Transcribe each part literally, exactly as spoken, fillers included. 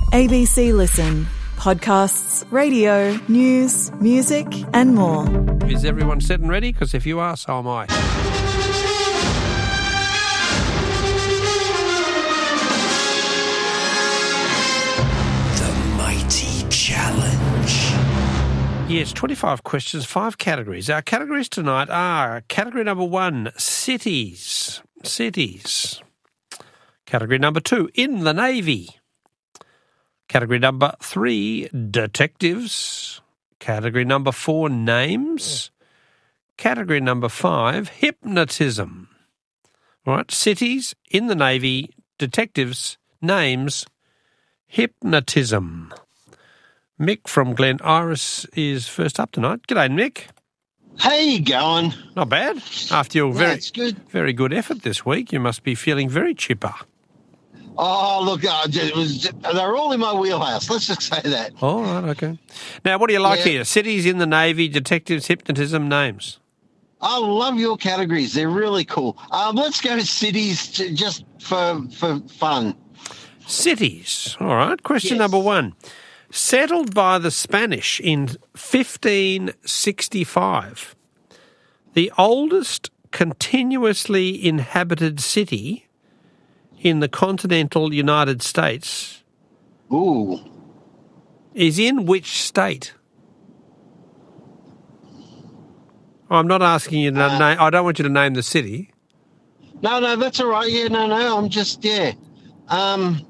A B C Listen. Podcasts, radio, news, music and more. Is everyone set and ready? Because if you are, so am I. The Mighty Challenge. Yes, twenty-five questions, five categories. Our categories tonight are category number one, cities. Cities. Category number two, in the Navy. Category number three, detectives. Category number four, names. Category number five, hypnotism. All right, cities, in the Navy, detectives, names, hypnotism. Mick from Glen Iris is first up tonight. G'day, Mick. How you going? Not bad. After your very, That's good. very good effort this week, you must be feeling very chipper. Oh, look, uh, it was, they're all in my wheelhouse. Let's just say that. All right, okay. Now, what do you like Yeah. here? Cities, in the Navy, detectives, hypnotism, names. I love your categories. They're really cool. Um, let's go to cities to, just for for fun. Cities. All right. Question Yes. number one. Settled by the Spanish in fifteen sixty-five, the oldest continuously inhabited city in the continental United States Ooh. is in which state? I'm not asking you to Uh, name. I don't want you to name the city. No, no, that's all right. Yeah, no, no, I'm just, yeah. Um,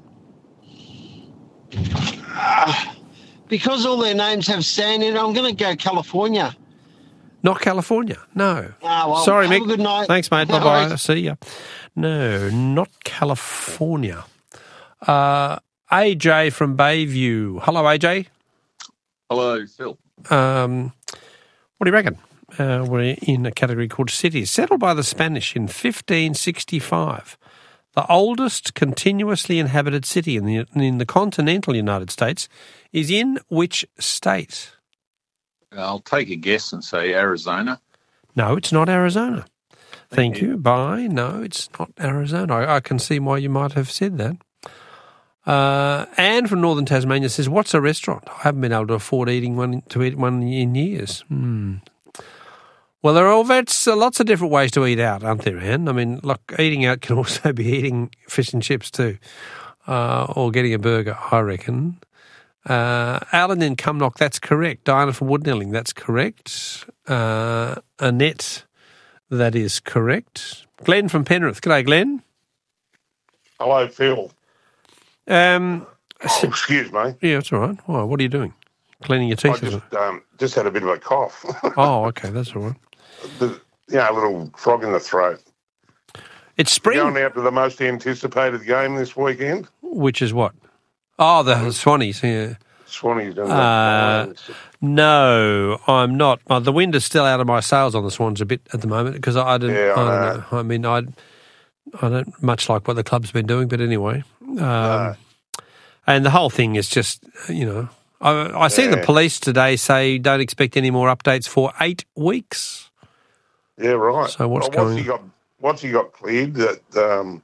ah, because all their names have sand in it, I'm going to go California. Not California. No. Ah, well, Sorry, have Mick. a good night. Thanks, mate. No Bye-bye. worries. See ya. No, not California. Uh, A J from Bayview. Hello, A J. Hello, Phil. Um, what do you reckon? Uh, we're in a category called cities. Settled by the Spanish in fifteen sixty-five. The oldest continuously inhabited city in the in the continental United States is in which state? I'll take a guess and say Arizona. No, it's not Arizona. Thank, Thank you. you. Bye. No, it's not Arizona. I, I can see why you might have said that. Uh, Anne from Northern Tasmania says, "What's a restaurant? I haven't been able to afford eating one to eat one in years." Hmm. Well, there are all that's uh, lots of different ways to eat out, aren't there, Anne? I mean, look, eating out can also be eating fish and chips too, uh, or getting a burger, I reckon. Uh, Alan in Cumnock, that's correct. Diana from Woodnelling, that's correct. Uh, Annette, that is correct. Glenn from Penrith. G'day, Glenn. Hello, Phil. Um, Oh, excuse me. yeah, that's all right. Why, what are you doing? Cleaning your I teeth? is just it? um, just had a bit of a cough. Oh, okay, that's all right. the, you know, a little frog in the throat. It's spring, Going out to the most anticipated game this weekend. which is what? Oh, the Swannies, yeah. Swannies and Uh, the No, I'm not. Uh, the wind is still out of my sails on the Swans a bit at the moment because I, I didn't. Yeah, I I, don't know. know. I mean, I I don't much like what the club's been doing, but anyway. Um, No. And the whole thing is just, you know, I, I see the Yeah. police today say don't expect any more updates for eight weeks. Yeah, right. So what's well, going- he got? What's he got cleared? That um,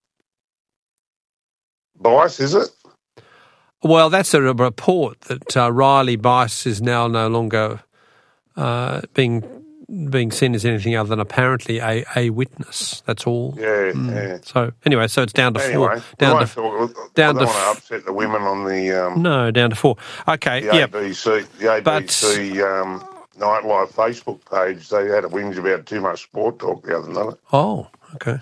Bice, is it? Well, that's a report that uh, Riley Bice is now no longer uh, being being seen as anything other than apparently a, a witness. That's all. Yeah, yeah. So anyway, so it's down to Anyway, four. we Down won't to talk, down I don't to want to upset the women on the um, no, down to four. Okay, the yeah. A B C, the A B C um, Nightlife Facebook page. They had a whinge about too much sport talk the other night. Oh, okay.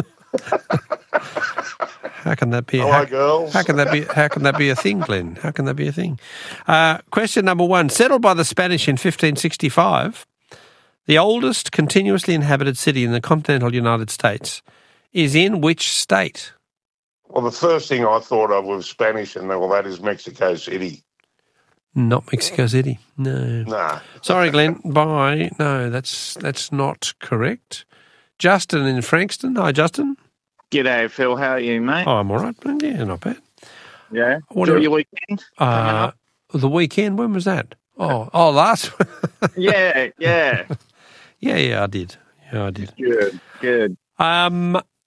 How can that be? Hello, how, girls. how can that be? How can that be a thing, Glenn? How can that be a thing? Uh, question number one: settled by the Spanish in fifteen sixty-five, the oldest continuously inhabited city in the continental United States is in which state? Well, the first thing I thought of was Spanish, and well, that is Mexico City. Not Mexico City. No. Nah. Sorry, Glenn. Bye. No, that's that's not correct. Justin in Frankston. Hi, Justin. G'day, Phil. How are you, mate? Oh, I'm all right. Yeah, not bad. yeah. What Enjoy do- your weekend? coming Uh, up? the weekend. When was that? Oh, oh, last. Yeah, yeah. yeah, yeah, I did. Yeah, I did. Good, good. Um,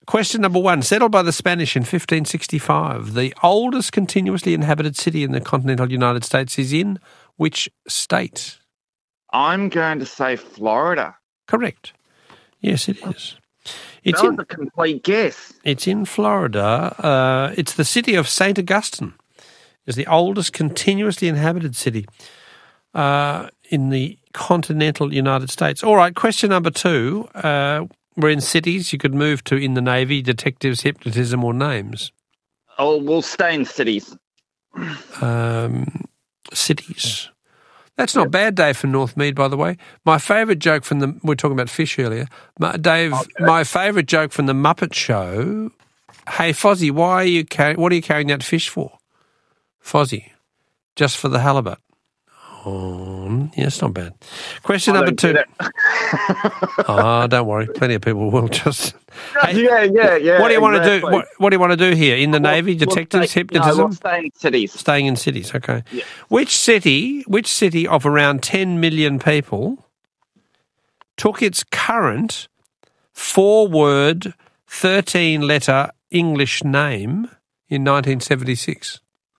Question number one. Settled by the Spanish in fifteen sixty-five, the oldest continuously inhabited city in the continental United States is in which state? I'm going to say Florida. Correct. Yes, it is. It's that in, was a complete guess. It's in Florida. Uh, it's the city of Saint Augustine. It's the oldest continuously inhabited city uh, in the continental United States. All right, question number two. Uh, we're in cities. You could move to in the Navy, detectives, hypnotism, or names. Oh, we'll stay in cities. Um, cities. That's not bad, Dave, from Northmead, by the way. My favourite joke from the... We were talking about fish earlier. My, Dave, okay. my favourite joke from the Muppet Show, hey, Fozzie, why are you car- what are you carrying that fish for? Fozzie, just for the halibut. Oh, yeah, it's not bad. Question I number two. Oh, don't worry. Plenty of people will just... Hey, yeah, yeah, yeah. What do you want exactly. to do? What, what do you want to do here? In the we'll, Navy, detectives, we'll stay, hypnotism? No, we'll stay in cities. Staying in cities, okay. Yeah. Which city, which city of around ten million people took its current four-word, thirteen-letter English name in nineteen seventy-six?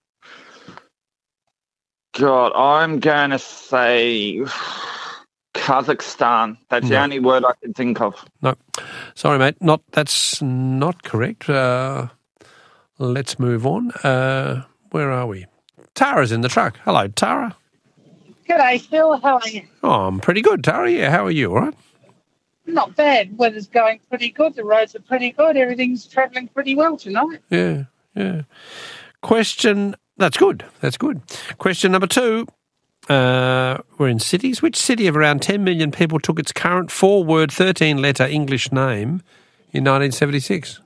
God, I'm going to say Kazakhstan. That's the No. only word I can think of. No. Sorry, mate. Not That's not correct. Uh, let's move on. Uh, where are we? Tara's in the truck. Hello, Tara. G'day, Phil. How are you? Oh, I'm pretty good, Tara. Yeah, how are you? All right? Not bad. Weather's going pretty good. The roads are pretty good. Everything's travelling pretty well tonight. Yeah, yeah. Question... That's good. That's good. Question number two. Uh, we're in cities. Which city of around ten million people took its current four-word, thirteen-letter English name in nineteen seventy-six?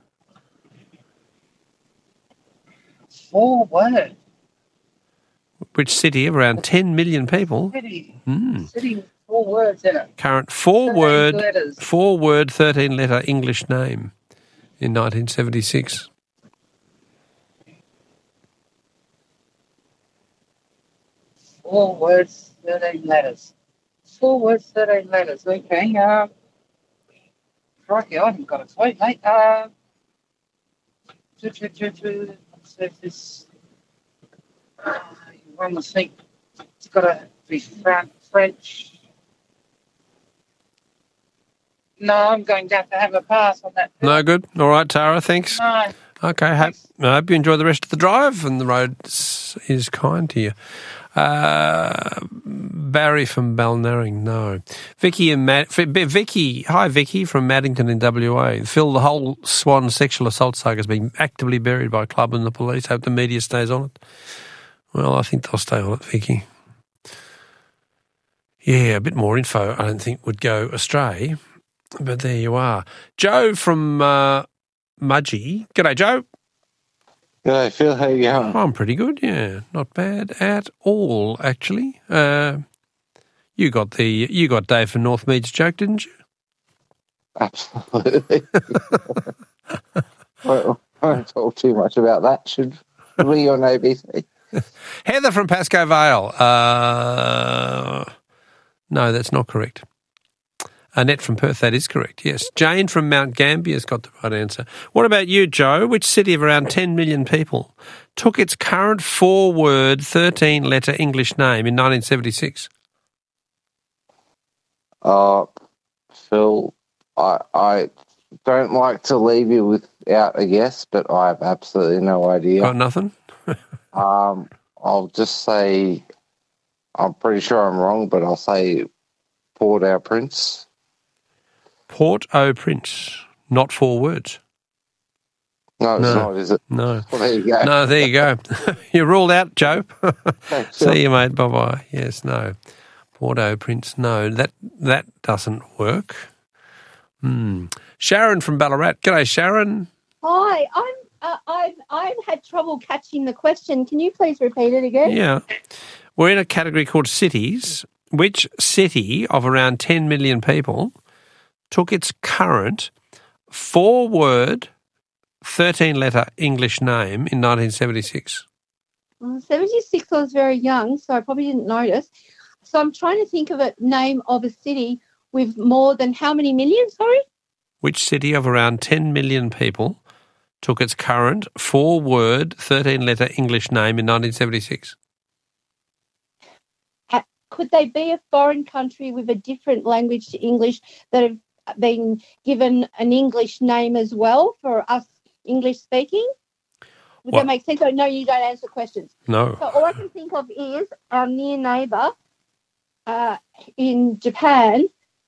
Four words. Which city of around ten million people? City. Mm. City with four words in it. Current four-word, letters. four-word, thirteen-letter English name in nineteen seventy-six. Four words, thirteen letters. Four words, thirteen letters. Okay. Uh, crikey, I haven't got a clue, mate. Uh, to, to, to, to, so this, uh, one must think it's got to be Fran- French. No, I'm going to have to have a pass on that. No good. All right, Tara, thanks. No. Okay, hope, I hope you enjoy the rest of the drive and the road is kind to you. Uh, Barry from Balnarring, no. Vicky and Matt, Vicky, hi Vicky from Maddington in W A. Phil, the whole Swan sexual assault saga has been actively buried by Club and the police. Hope the media stays on it. Well, I think they'll stay on it, Vicky. Yeah, a bit more info I don't think would go astray, but there you are. Joe from uh, Mudgee. G'day, Joe. G'day, Phil. How you going? I'm pretty good, yeah. Not bad at all, actually. Uh, you got the you got Dave from Northmead's joke, didn't you? Absolutely. Well, I won't talk too much about that. Should we on A B C? Heather from Pascoe Vale. Uh, no, that's not correct. Annette from Perth, that is correct, yes. Jane from Mount Gambier's got the right answer. What about you, Joe? Which city of around ten million people took its current four-word, thirteen-letter English name in nineteen seventy-six? Uh, Phil, I, I don't like to leave you without a guess, but I have absolutely no idea. Got nothing? um, I'll just say, I'm pretty sure I'm wrong, but I'll say Port-au-Prince. Port-au-Prince, not four words. No, it's no. not, is it? No. Well, there you go. No, there you go. You're ruled out, Joe. Thanks, See Phil. you, mate. Bye-bye. Yes, no. Port-au-Prince, no. That that doesn't work. Hmm. Sharon from Ballarat. G'day, Sharon. Hi, I'm. Uh, I've I've had trouble catching the question. Can you please repeat it again? Yeah. We're in a category called cities. Which city of around ten million people took its current four-word, thirteen-letter English name in nineteen seventy-six? Well, seventy-six, I was very young, so I probably didn't notice. So I'm trying to think of a name of a city with more than how many million, sorry? Which city of around ten million people took its current four-word, thirteen-letter English name in nineteen seventy-six? Uh, could they be a foreign country with a different language to English that have been given an English name as well for us English-speaking? Would What? that make sense? Oh, no, you don't answer questions. No. So all I can think of is our near neighbour uh, in Japan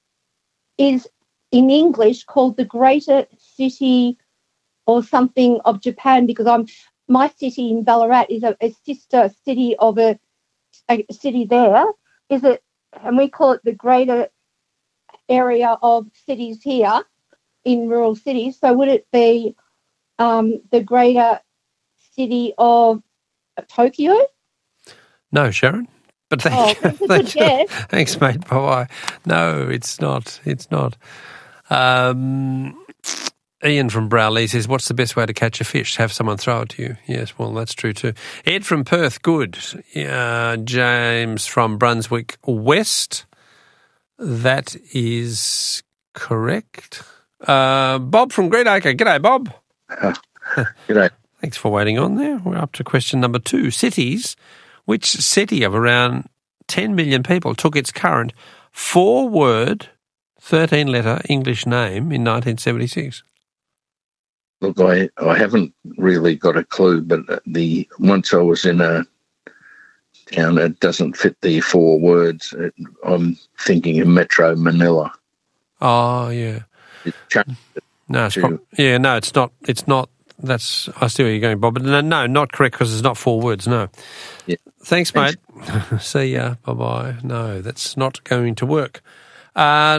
is in English called the Greater City or something of Japan, because I'm my city in Ballarat is a, a sister city of a, a city there. Is it? And we call it the Greater Area of cities here in rural cities. So would it be um, the Greater City of Tokyo? No, Sharon. But thank Oh, you. that's a good Thanks, guess. Thanks, mate. Bye-bye. No, it's not. It's not. Um, Ian from Browley says, what's the best way to catch a fish? Have someone throw it to you. Yes, well, that's true too. Ed from Perth, good. Uh, James from Brunswick West, that is correct. Uh, Bob from Greenacre. G'day, Bob. Uh, g'day. Thanks for waiting on there. We're up to question number two. Cities. Which city of around ten million people took its current four-word, thirteen-letter English name in nineteen seventy-six? Look, I, I haven't really got a clue, but the once I was in a town that doesn't fit the four words, it, I'm thinking of Metro Manila. Oh, yeah. It changed it No, it's to- prob- yeah, no, it's not. It's not. That's. I see where you're going, Bob. But no, no not correct because it's not four words. No. Yeah. Thanks, mate. See ya. Bye bye. No, that's not going to work. Uh,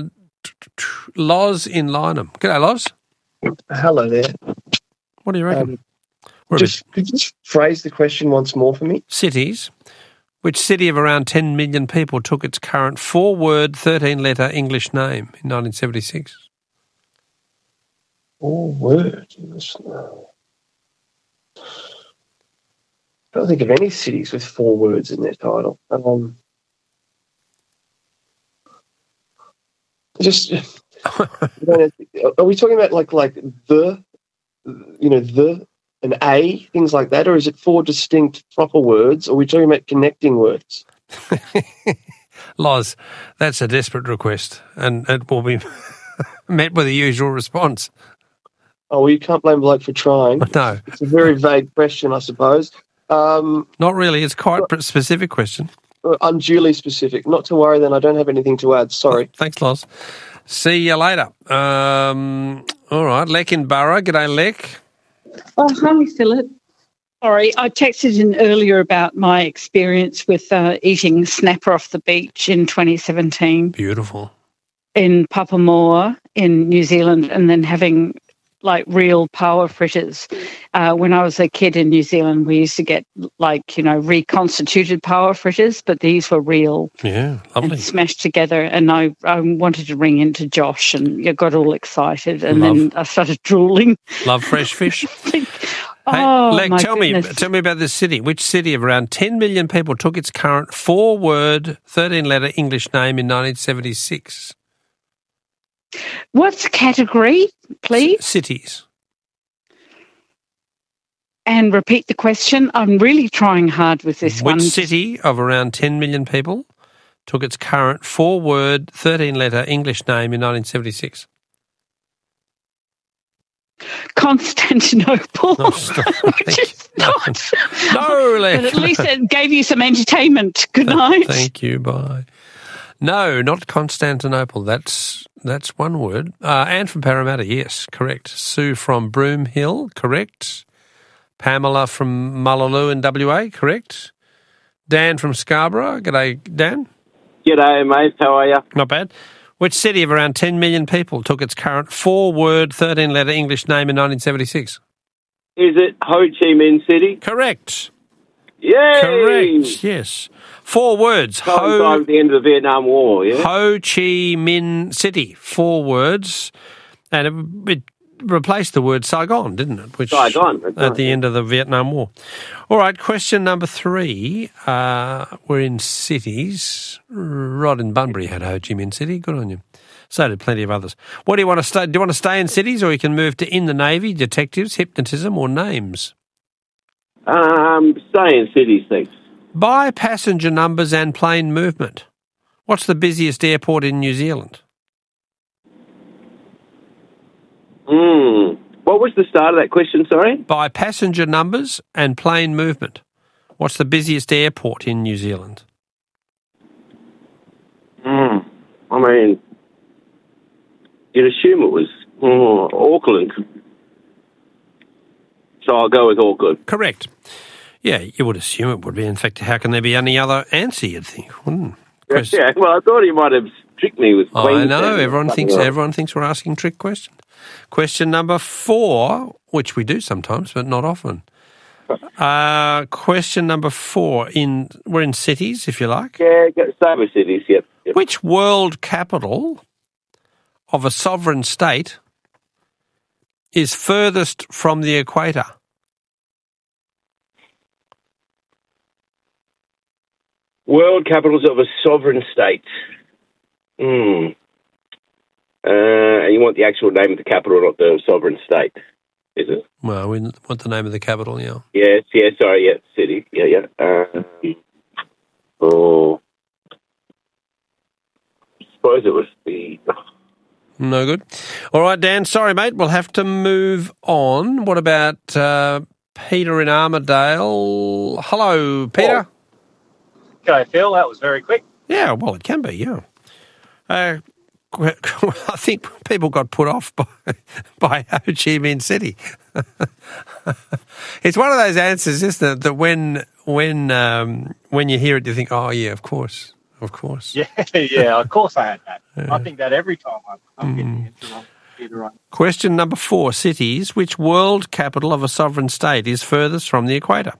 Loz in Lynham. G'day, Loz. Hello there. What do you reckon? Um, We're a just could you just phrase the question once more for me? Cities. Which city of around ten million people took its current four-word, thirteen-letter English name in nineteen seventy-six? Four words. No. I don't think of any cities with four words in their title. Um, just, are we talking about like like the, you know, the, an A, things like that, or is it four distinct proper words, or are we talking about connecting words? Loz, that's a desperate request, and it will be met with the usual response. Oh, well, you can't blame bloke for trying. No. It's a very vague question, I suppose. Um, Not really. It's quite a specific question. Unduly specific. Not to worry, then. I don't have anything to add. Sorry. Thanks, Loz. See you later. Um, all right. Lek in Borough. G'day, Lek. Oh, hi, Philip. Sorry, I texted in earlier about my experience with uh, eating snapper off the beach in twenty seventeen. Beautiful. In Papamoa in New Zealand, and then having like real power fritters. Uh, when I was a kid in New Zealand, we used to get like, you know, reconstituted power fritters, but these were real. Yeah, lovely. And smashed together. And I, I wanted to ring into Josh and I got all excited and Love. then I started drooling. Love fresh fish. Hey, Oh, Lek, my tell goodness. me, tell me about this city. Which city of around ten million people took its current four-word, thirteen-letter English name in nineteen seventy-six? What's the category, please? C- cities. And repeat the question. I'm really trying hard with this Which one. city of around ten million people took its current four-word, thirteen-letter English name in nineteen seventy-six? Constantinople. No, stop. Which is not. No, Lek. But at least it gave you some entertainment. Good night. Thank you. Bye. No, not Constantinople. That's that's one word. Uh, Anne from Parramatta, yes, correct. Sue from Broomhill, correct. Pamela from Mullaloo in W A, correct. Dan from Scarborough, g'day, Dan. G'day, mate. How are you? Not bad. Which city of around ten million people took its current four-word, thirteen-letter English name in nineteen seventy-six? Is it Ho Chi Minh City? Correct. Yay! Correct, yes. Four words. Coincided with the end of the Vietnam War, yeah? Ho Chi Minh City. Four words. And it, it replaced the word Saigon, didn't it? Which Saigon, that's at right, the end of the Vietnam War. All right, question number three. Uh, we're in cities. Rod in Bunbury had Ho Chi Minh City. Good on you. So did plenty of others. What do you want to stay? Do you want to stay in cities, or you can move to in the Navy, detectives, hypnotism, or names? Um, stay in cities, thanks. By passenger numbers and plane movement, what's the busiest airport in New Zealand? Hmm. What was the start of that question, sorry? By passenger numbers and plane movement, what's the busiest airport in New Zealand? Hmm. I mean, you'd assume it was oh, Auckland. So I'll go with Auckland. Correct. Yeah, you would assume it would be. In fact, how can there be any other answer, you'd think? Hmm. Question- Yeah, well, I thought he might have tricked me with I Queensland know, or everyone something thinks like- everyone thinks we're asking trick questions. Question number four, which we do sometimes, but not often. Uh, question number four, in we're in cities, if you like. Yeah, go- stay with cities, yep. yep. Which world capital of a sovereign state is furthest from the equator? World capitals of a sovereign state. Hmm. Uh, you want the actual name of the capital, not the sovereign state, is it? Well, we want the name of the capital, yeah. Yes, yeah, sorry, yeah, city, yeah, yeah. Um, oh, I suppose it was the... No good. All right, Dan, sorry, mate, we'll have to move on. What about uh, Peter in Armadale? Hello, Peter. Okay, Phil, that was very quick. Yeah, well, it can be, yeah. Uh, I think people got put off by, by Ho Chi Minh City. It's one of those answers, isn't it, that when when um, when you hear it, you think, oh, yeah, of course, of course. Yeah, yeah, of course I had that. Yeah. I think that every time I'm, I'm getting the answer wrong, either right. Question number four, cities. Which world capital of a sovereign state is furthest from the equator?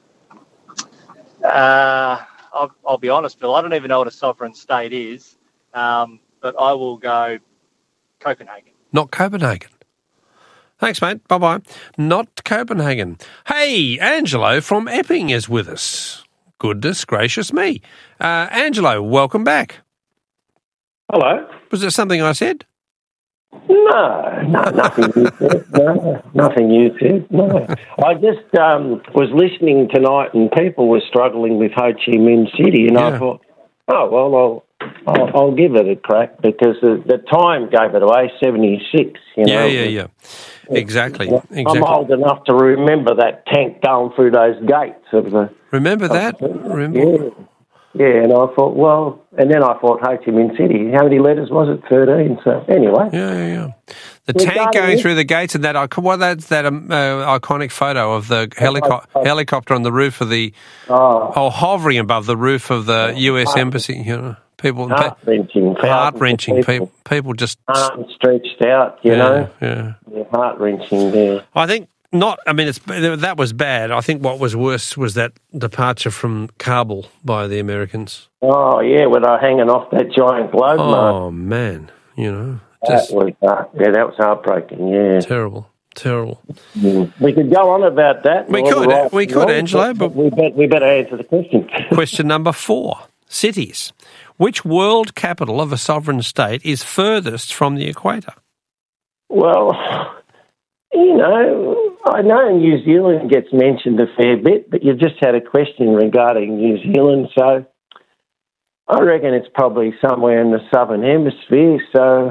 Uh, I'll, I'll be honest, Phil, I don't even know what a sovereign state is, um, but I will go Copenhagen. Not Copenhagen. Thanks, mate. Bye-bye. Not Copenhagen. Hey, Angelo from Epping is with us. Goodness gracious me. Uh, Angelo, welcome back. Hello. Was there something I said? No, no, nothing you said. No, nothing you said. No. I just um, was listening tonight and people were struggling with Ho Chi Minh City and Yeah. I thought, oh, well, I'll, I'll, I'll give it a crack because the, the time gave it away, seventy-six, you know. Yeah, yeah, yeah. Exactly. I'm Exactly. old enough to remember that tank going through those gates of the... Remember that? Remember? Yeah. Yeah, and I thought, well, and then I thought Ho Chi Minh City. How many letters was it? thirteen. So anyway. Yeah, yeah, yeah. The We're tank done, going yeah. through the gates and that, icon- what that's that um, uh, iconic photo of the helico- helicopter on the roof of the, oh, oh, hovering above the roof of the U S Embassy, you know. People, heart-wrenching. heart-wrenching. thousands of People, people just... Arms stretched out, you yeah, know. Yeah. Yeah, heart-wrenching there. I think not, I mean, it's that was bad. I think what was worse was that departure from Kabul by the Americans. Oh, yeah, when they're hanging off that giant globe mark. Oh, man, you know. That was, uh, yeah, that was heartbreaking, yeah. Terrible, terrible. Mm. We could go on about that. We all could, right we and could, wrong, Angelo, but- we, bet, we better answer the question. Question number four, cities. Which world capital of a sovereign state is furthest from the equator? Well, you know, I know New Zealand gets mentioned a fair bit, but you've just had a question regarding New Zealand, so I reckon it's probably somewhere in the southern hemisphere, so,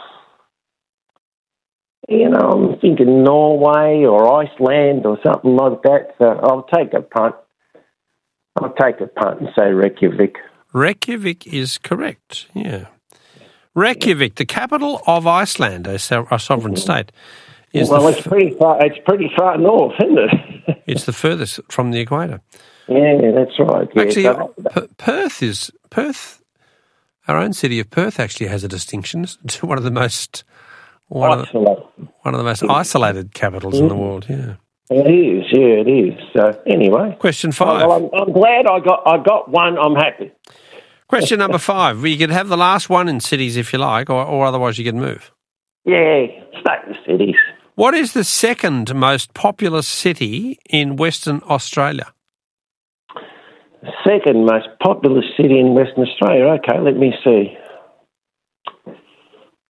you know, I'm thinking Norway or Iceland or something like that, so I'll take a punt. I'll take a punt and say Reykjavik. Reykjavik is correct, yeah. Reykjavik, the capital of Iceland, a, so- a sovereign state, is well, the it's pretty far. It's pretty far north, isn't it? it's the furthest from the equator. Yeah, that's right. Yeah. Actually, So- P- Perth is Perth. Our own city of Perth actually has a distinction. It's one of the most one of the, one of the most isolated capitals in the world. Yeah. It is, yeah, it is. So anyway, question five. Well, I'm, I'm glad I got I got one. I'm happy. Question number five. You could have the last one in cities if you like, or, or otherwise you can move. Yeah, stay in the cities. What is the second most populous city in Western Australia? The second most populous city in Western Australia. Okay, let me see.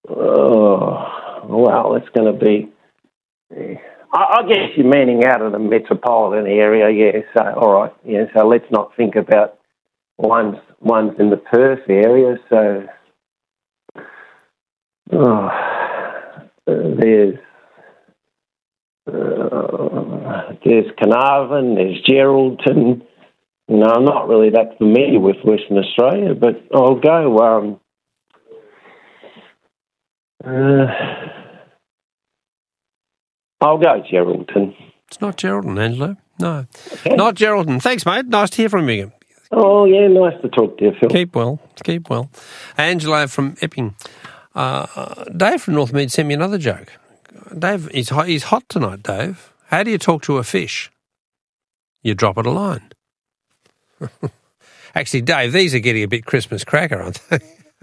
Oh, well, it's going to be. I, I guess you're meaning out of the metropolitan area, yeah. So, all right, yeah. So let's not think about ones ones in the Perth area. So, oh, there's uh, there's Carnarvon, there's Geraldton. You know, I'm not really that familiar with Western Australia, but I'll go. Um, uh, I'll go Geraldton. It's not Geraldton, Angelo. No, okay. Not Geraldton. Thanks, mate. Nice to hear from you. Oh, yeah, nice to talk to you, Phil. Keep well. Keep well. Angelo from Epping. Uh, Dave from Northmead sent me another joke. Dave, he's hot, he's hot tonight, Dave. How do you talk to a fish? You drop it a line. Actually, Dave, these are getting a bit Christmas cracker, aren't they?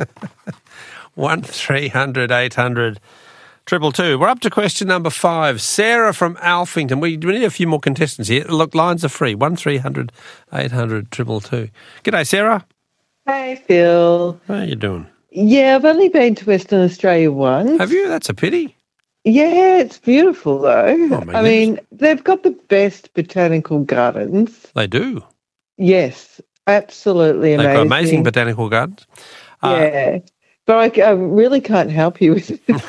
One three hundred eight hundred triple two. We're up to question number five. Sarah from Alphington. We, we need a few more contestants here. Look, lines are free. One three hundred eight hundred triple two. G'day, Sarah. Hey, Phil. How are you doing? Yeah, I've only been to Western Australia once. Have you? That's a pity. Yeah, it's beautiful though. Oh, I mean, they've got the best botanical gardens. They do. Yes, absolutely amazing. They've got amazing botanical gardens. Yeah, uh, but I, I really can't help you with it.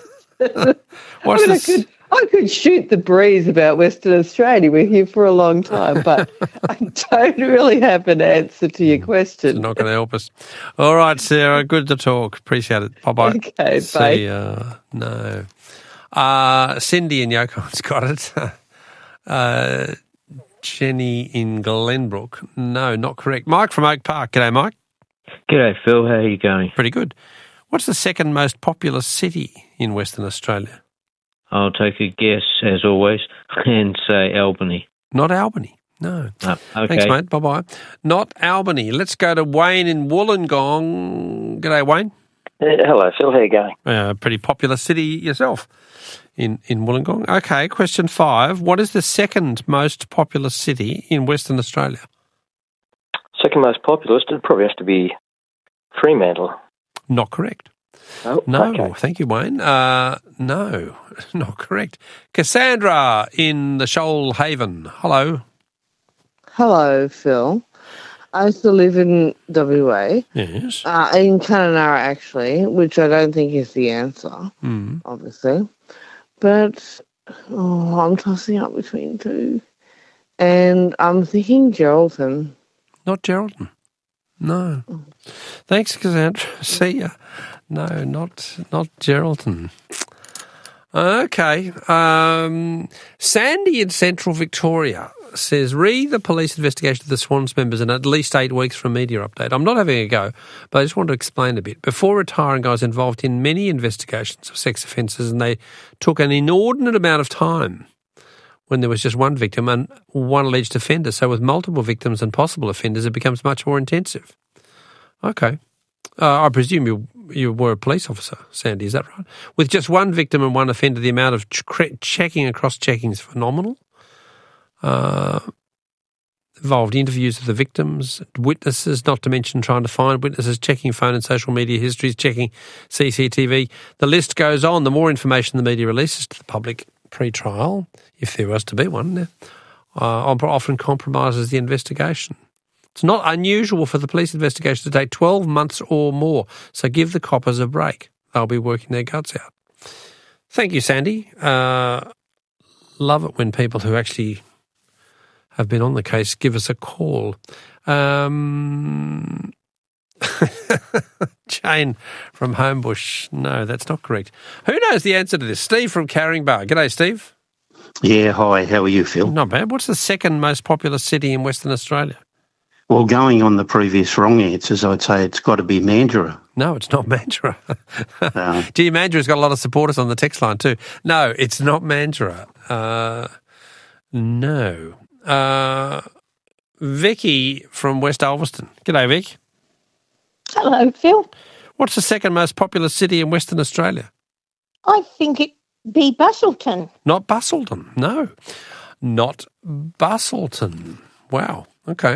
What's I mean, this? I could, I could shoot the breeze about Western Australia. We're here for a long time, but I don't really have an answer to your question. It's not going to help us. All right, Sarah, good to talk. Appreciate it. Bye-bye. Okay, See bye. ya. No. Uh, Cindy in Yoko's got it. uh, Jenny in Glenbrook. No, not correct. Mike from Oak Park. G'day, Mike. G'day, Phil. How are you going? Pretty good. What's the second most populous city in Western Australia? I'll take a guess, as always, and say Albany. Not Albany. No. Oh, okay. Thanks, mate. Bye-bye. Not Albany. Let's go to Wayne in Wollongong. G'day, Wayne. Uh, hello, Phil. How are you going? Uh, pretty popular city yourself in, in Wollongong. Okay, question five. What is the second most populous city in Western Australia? Second most populous, it probably has to be Fremantle. Not correct. Oh, no, okay. Thank you, Wayne. Uh, no, not correct. Cassandra in the Shoalhaven. Hello. Hello, Phil. I used to live in W A. Yes. Uh, in Kununurra, actually, which I don't think is the answer, Mm. obviously. But oh, I'm tossing up between two. And I'm thinking Geraldton. Not Geraldton. No. Thanks, Cassandra. See ya. No, not not Geraldton. Okay. Um, Sandy in Central Victoria says, re the police investigation of the Swans members in at least eight weeks for a media update. I'm not having a go, but I just want to explain a bit. Before retiring, I was involved in many investigations of sex offences, and they took an inordinate amount of time when there was just one victim and one alleged offender. So with multiple victims and possible offenders, it becomes much more intensive. Okay. Uh, I presume you you were a police officer, Sandy, is that right? With just one victim and one offender, the amount of ch- checking and cross-checking is phenomenal. Uh, involved interviews of the victims, witnesses, not to mention trying to find witnesses, checking phone and social media histories, checking C C T V. The list goes on. The more information the media releases to the public pre-trial, if there was to be one, uh, often compromises the investigation. It's not unusual for the police investigation to take twelve months or more, so give the coppers a break. They'll be working their guts out. Thank you, Sandy. Uh, love it when people who actually have been on the case give us a call. Um, Jane from Homebush. No, that's not correct. Who knows the answer to this? Steve from Caringbah. G'day, Steve. Yeah, hi. How are you, Phil? Not bad. What's the second most populous city in Western Australia? Well, going on the previous wrong answers, I'd say it's got to be Mandurah. No, it's not Mandurah. Um, Gee, Mandurah's got a lot of supporters on the text line too. No, it's not Mandurah. Uh, no. Uh, Vicky from West Ulverston. G'day, Vic. Hello, Phil. What's the second most populous city in Western Australia? I think it be Bustleton. Not Bustleton. No, not Bustleton. Wow. Okay.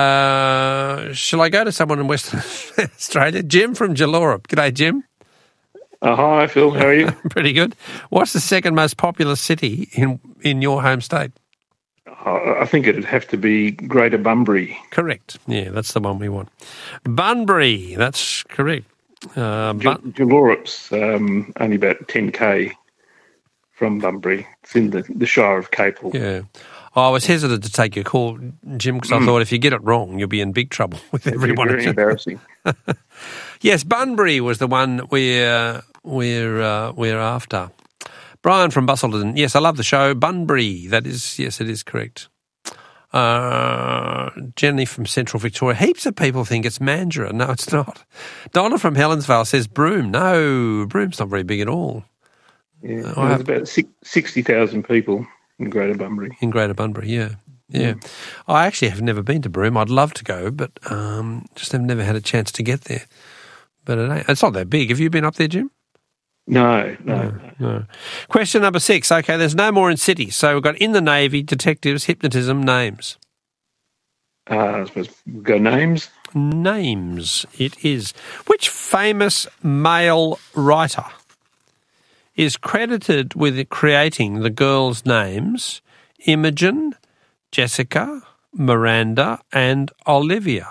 Uh, shall I go to someone in Western Australia? Jim from Jalorap. G'day, Jim. Uh, hi, Phil. How are you? Pretty good. What's the second most populous city in in your home state? Uh, I think it'd have to be Greater Bunbury. Correct. Yeah, that's the one we want. Bunbury. That's correct. Uh, Bun- Jalorup's um, only about ten k from Bunbury. It's in the, the Shire of Capel. Yeah. I was hesitant to take your call, Jim, because I Mm. thought if you get it wrong, you'll be in big trouble with It'd be everyone. very embarrassing. Yes, Bunbury was the one we're we're uh, we're after. Brian from Bustleton. Yes, I love the show. Bunbury. That is, yes, it is correct. Uh, Jenny from Central Victoria. Heaps of people think it's Mandurah. No, it's not. Donna from Helensvale says Broome. No, Broome's not very big at all. Yeah, I there's have- about six, sixty thousand people in Greater Bunbury. In Greater Bunbury, yeah. Yeah. I actually have never been to Broome. I'd love to go, but um, just have never had a chance to get there. But it ain't, it's not that big. Have you been up there, Jim? No, no. No. Question number six. Okay, there's no more in cities. So we've got in the Navy, detectives, hypnotism, names. Uh, I suppose we'll go names. Names, it is. Which famous male writer is credited with creating the girls' names Imogen, Jessica, Miranda, and Olivia?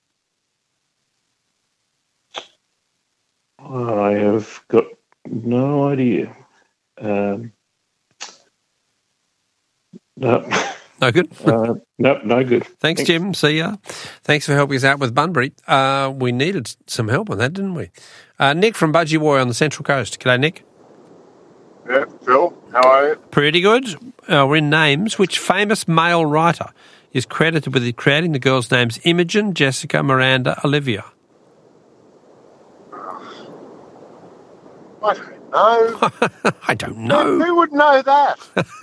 I have got no idea. Um, no. No good? uh, no, no good. Thanks, Jim. See ya. Thanks for helping us out with Bunbury. Uh, we needed some help on that, didn't we? Uh, Nick from Budgie on the Central Coast. G'day, Nick. Yeah, Phil, how are you? Pretty good. Uh, we're in names. Which famous male writer is credited with creating the girls' names Imogen, Jessica, Miranda, Olivia? I don't know. I don't know. Who would know that?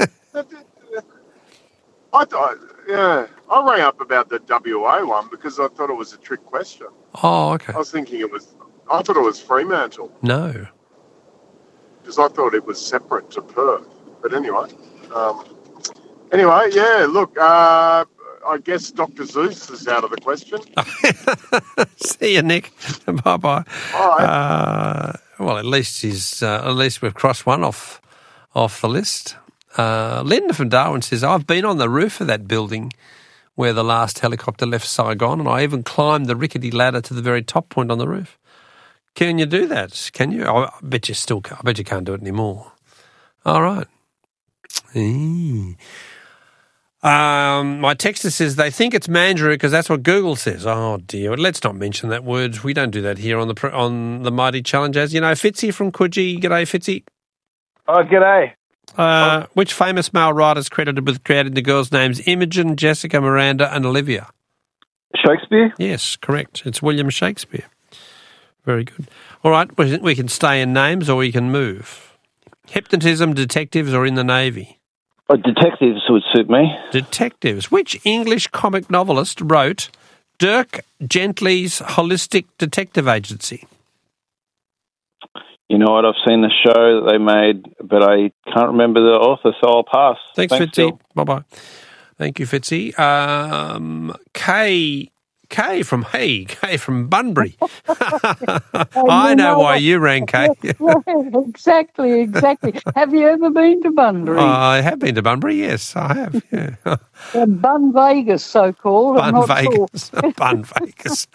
I thought, yeah, I rang up about the W A one because I thought it was a trick question. Oh, okay. I was thinking it was, I thought it was Fremantle No. because I thought it was separate to Perth. But anyway, um, anyway, yeah, look, uh, I guess Doctor Zeus is out of the question. See you, Nick. Bye-bye. All right. Uh, well, at least he's, uh, at least we've crossed one off off the list. Uh, Linda from Darwin says, I've been on the roof of that building where the last helicopter left Saigon, and I even climbed the rickety ladder to the very top point on the roof. Can you do that? Can you? I bet you still can't. I bet you can't do it anymore. All right. Eee. Um, my texter says they think it's Mandurah because that's what Google says. Oh dear, let's not mention that word. We don't do that here on the pr- on the Mighty Challenge. As you know, Fitzy from Coogee. G'day, Fitzy. Oh, g'day. Uh, which famous male writer is credited with creating the girls' names Imogen, Jessica, Miranda, and Olivia? Shakespeare? Yes, correct. It's William Shakespeare. Very good. All right, we we can stay in names or we can move. Hypnotism, detectives, or in the Navy? Oh, detectives would suit me. Detectives. Which English comic novelist wrote Dirk Gently's Holistic Detective Agency? You know what? I've seen the show that they made, but I can't remember the author, so I'll pass. Thanks, Thanks Fitzy. Phil. Bye-bye. Thank you, Fitzy. Um, Kay, Kay from, hey, Kay from Bunbury. I know why you rang, Kay. exactly, exactly. Have you ever been to Bunbury? I have been to Bunbury, yes, I have. Yeah. Uh, Bun Vegas, so-called. I'm Bun not Vegas. sure. Bun Vegas.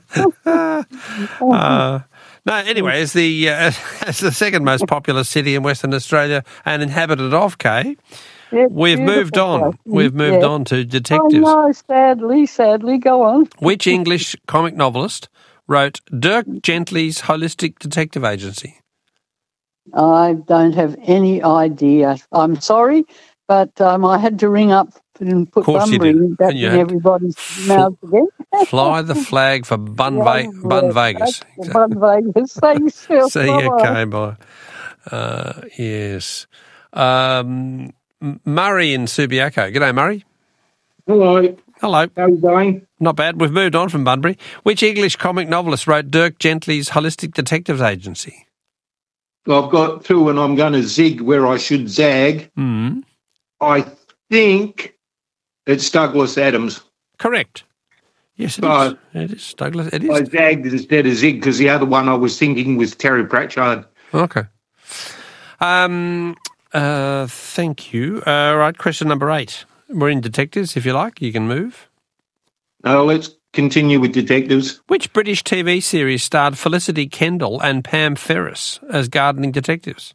uh, no, anyway, as the, uh, as the second most populous city in Western Australia and inhabited of, Kay, It's we've moved beautiful on. place. We've moved Yeah. on to Oh, detectives. no, sadly, sadly. Go on. Which English comic novelist wrote Dirk Gently's Holistic Detective Agency? I don't have any idea. I'm sorry, but um, I had to ring up and put Of course you Bunbury did. back And you in had- everybody's mouths again. Fly the flag for Bun, Yeah, Ve- Bun yeah, Vegas. that's Bun Vegas. Thanks, Phil. See you, Bye-bye. Kay. Bye. Uh, yes. Um, M- Murray in Subiaco. G'day, Murray. Hello. Hello. How are you going? Not bad. We've moved on from Bunbury. Which English comic novelist wrote Dirk Gently's Holistic Detective Agency? I've got two and I'm going to zig where I should zag. Mm. I think it's Douglas Adams. Correct. Yes, it So is. It is, Douglas. It I is. zagged instead of zig because the other one I was thinking was Terry Pratchard. Okay. Um, uh, thank you. Uh, right, question number eight. We're in detectives, if you like. You can move. No, let's continue with detectives. Which British T V series starred Felicity Kendall and Pam Ferris as gardening detectives?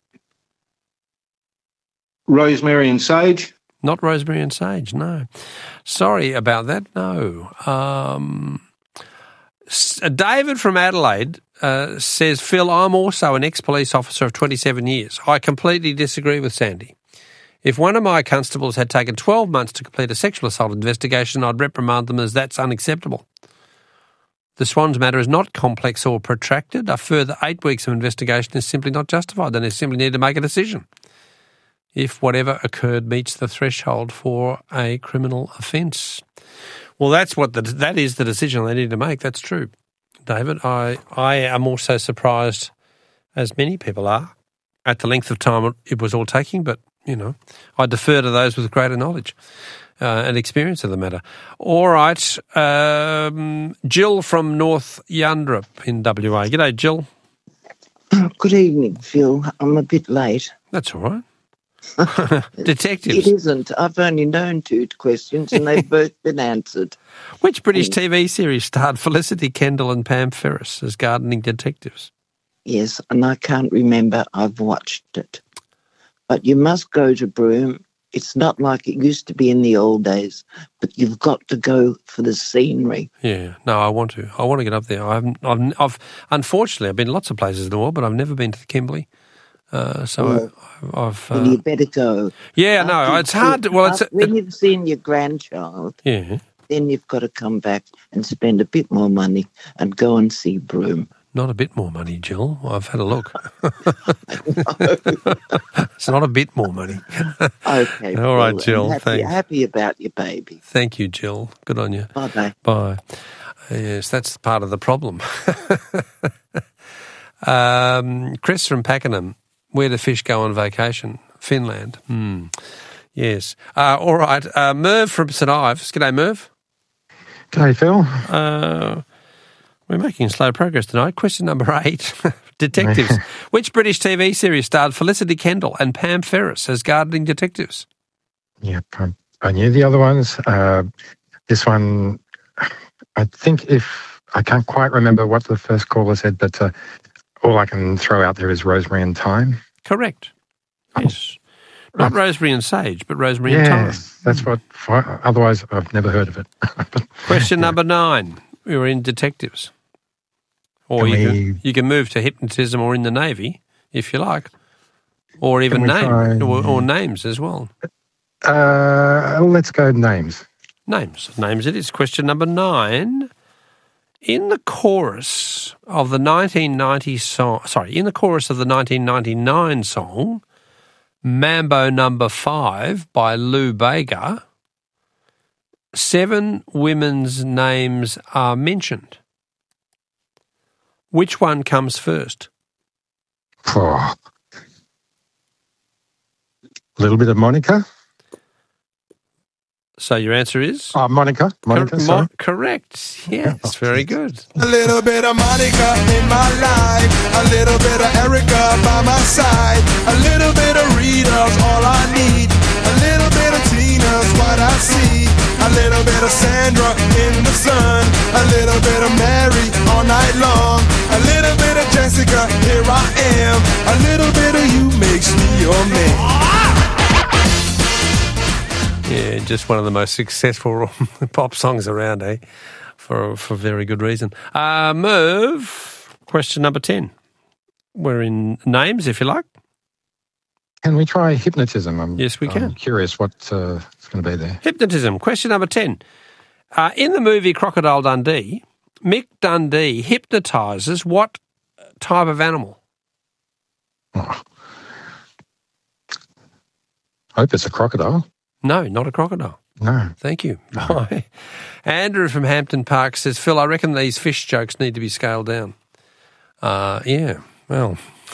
Rosemary and Sage. Not Rosemary and Sage, no. Sorry about that, no. Um, David from Adelaide uh, says, Phil, I'm also an ex-police officer of twenty-seven years. I completely disagree with Sandy. If one of my constables had taken twelve months to complete a sexual assault investigation, I'd reprimand them as that's unacceptable. The Swans matter is not complex or protracted. A further eight weeks of investigation is simply not justified. They simply need to make a decision if whatever occurred meets the threshold for a criminal offence. Well, that's what the, that is the decision they need to make. That's true, David. I, I am also surprised, as many people are, at the length of time it was all taking, but, you know, I defer to those with greater knowledge uh, and experience of the matter. All right, um, Jill from North Yandrup in W A. G'day, Jill. Good evening, Phil. I'm a bit late. That's all right. Detectives. It isn't. I've only known two questions and they've both been answered. Which British T V series starred Felicity Kendall and Pam Ferris as gardening detectives? Yes, and I can't remember. I've watched it. But you must go to Broome. It's not like it used to be in the old days, but you've got to go for the scenery. Yeah, no, I want to. I want to get up there. I haven't. I've, I've unfortunately, I've been lots of places in the world, but I've never been to the Kimberley. Uh, so well, I, I've. Uh, well, you better go. Yeah, no, After it's hard. To, well, it's after, when you've seen your grandchild. Yeah. Then you've got to come back and spend a bit more money and go and see Broome. Not a bit more money, Jill. I've had a look. It's not a bit more money. Okay. All right, Phil, Jill. Happy, Thanks. happy about your baby. Thank you, Jill. Good on you. Bye-bye. Bye. Yes, that's part of the problem. um, Chris from Pakenham. Where do fish go on vacation? Finland. Hmm. Yes. Uh, all right. Uh, Merv from St Ives. G'day, Merv. G'day, Phil. Uh, we're making slow progress tonight. Question number eight. Detectives. Which British T V series starred Felicity Kendall and Pam Ferris as gardening detectives? Yep, I, I knew the other ones. Uh, this one, I think if, I can't quite remember what the first caller said, but uh, all I can throw out there is Rosemary and Thyme. Correct. Yes. Not Rosemary and Sage, but Rosemary and Yes, Thyme. that's what, otherwise I've never heard of it. Question number nine. We were in detectives. Or Can you, we- can, you can move to hypnotism or in the Navy, if you like. Or even we name, try- or, or names as well. Uh, let's go names. Names. Names it is. Question number nine. In the chorus of the nineteen ninety song, sorry, in the chorus of the nineteen ninety-nine song, Mambo Number Five by Lou Bega, seven women's names are mentioned. Which one comes first? Oh. A little bit of Monica. So your answer is? Oh, Monica. Monica, Cor- sorry. Mo- correct. Yes, very good. A little bit of Monica in my life, a little bit of Erica by my side, a little bit of Rita's all I need, a little bit of Tina's what I see, a little bit of Sandra in the sun, a little bit of Mary all night long, a little bit of Jessica, here I am, a little bit of you makes me your man. Yeah, just one of the most successful pop songs around, eh? For for very good reason. Uh, Merv, question number ten. We're in names, if you like. Can we try hypnotism? I'm, Yes, we can. I'm curious what uh, it's going to be there. Hypnotism. Question number ten. Uh, in the movie Crocodile Dundee, Mick Dundee hypnotises what type of animal? Oh. I hope it's a crocodile. No, not a crocodile. No. Thank you. Bye. Andrew from Hampton Park says, Phil, I reckon these fish jokes need to be scaled down. Uh, yeah, well.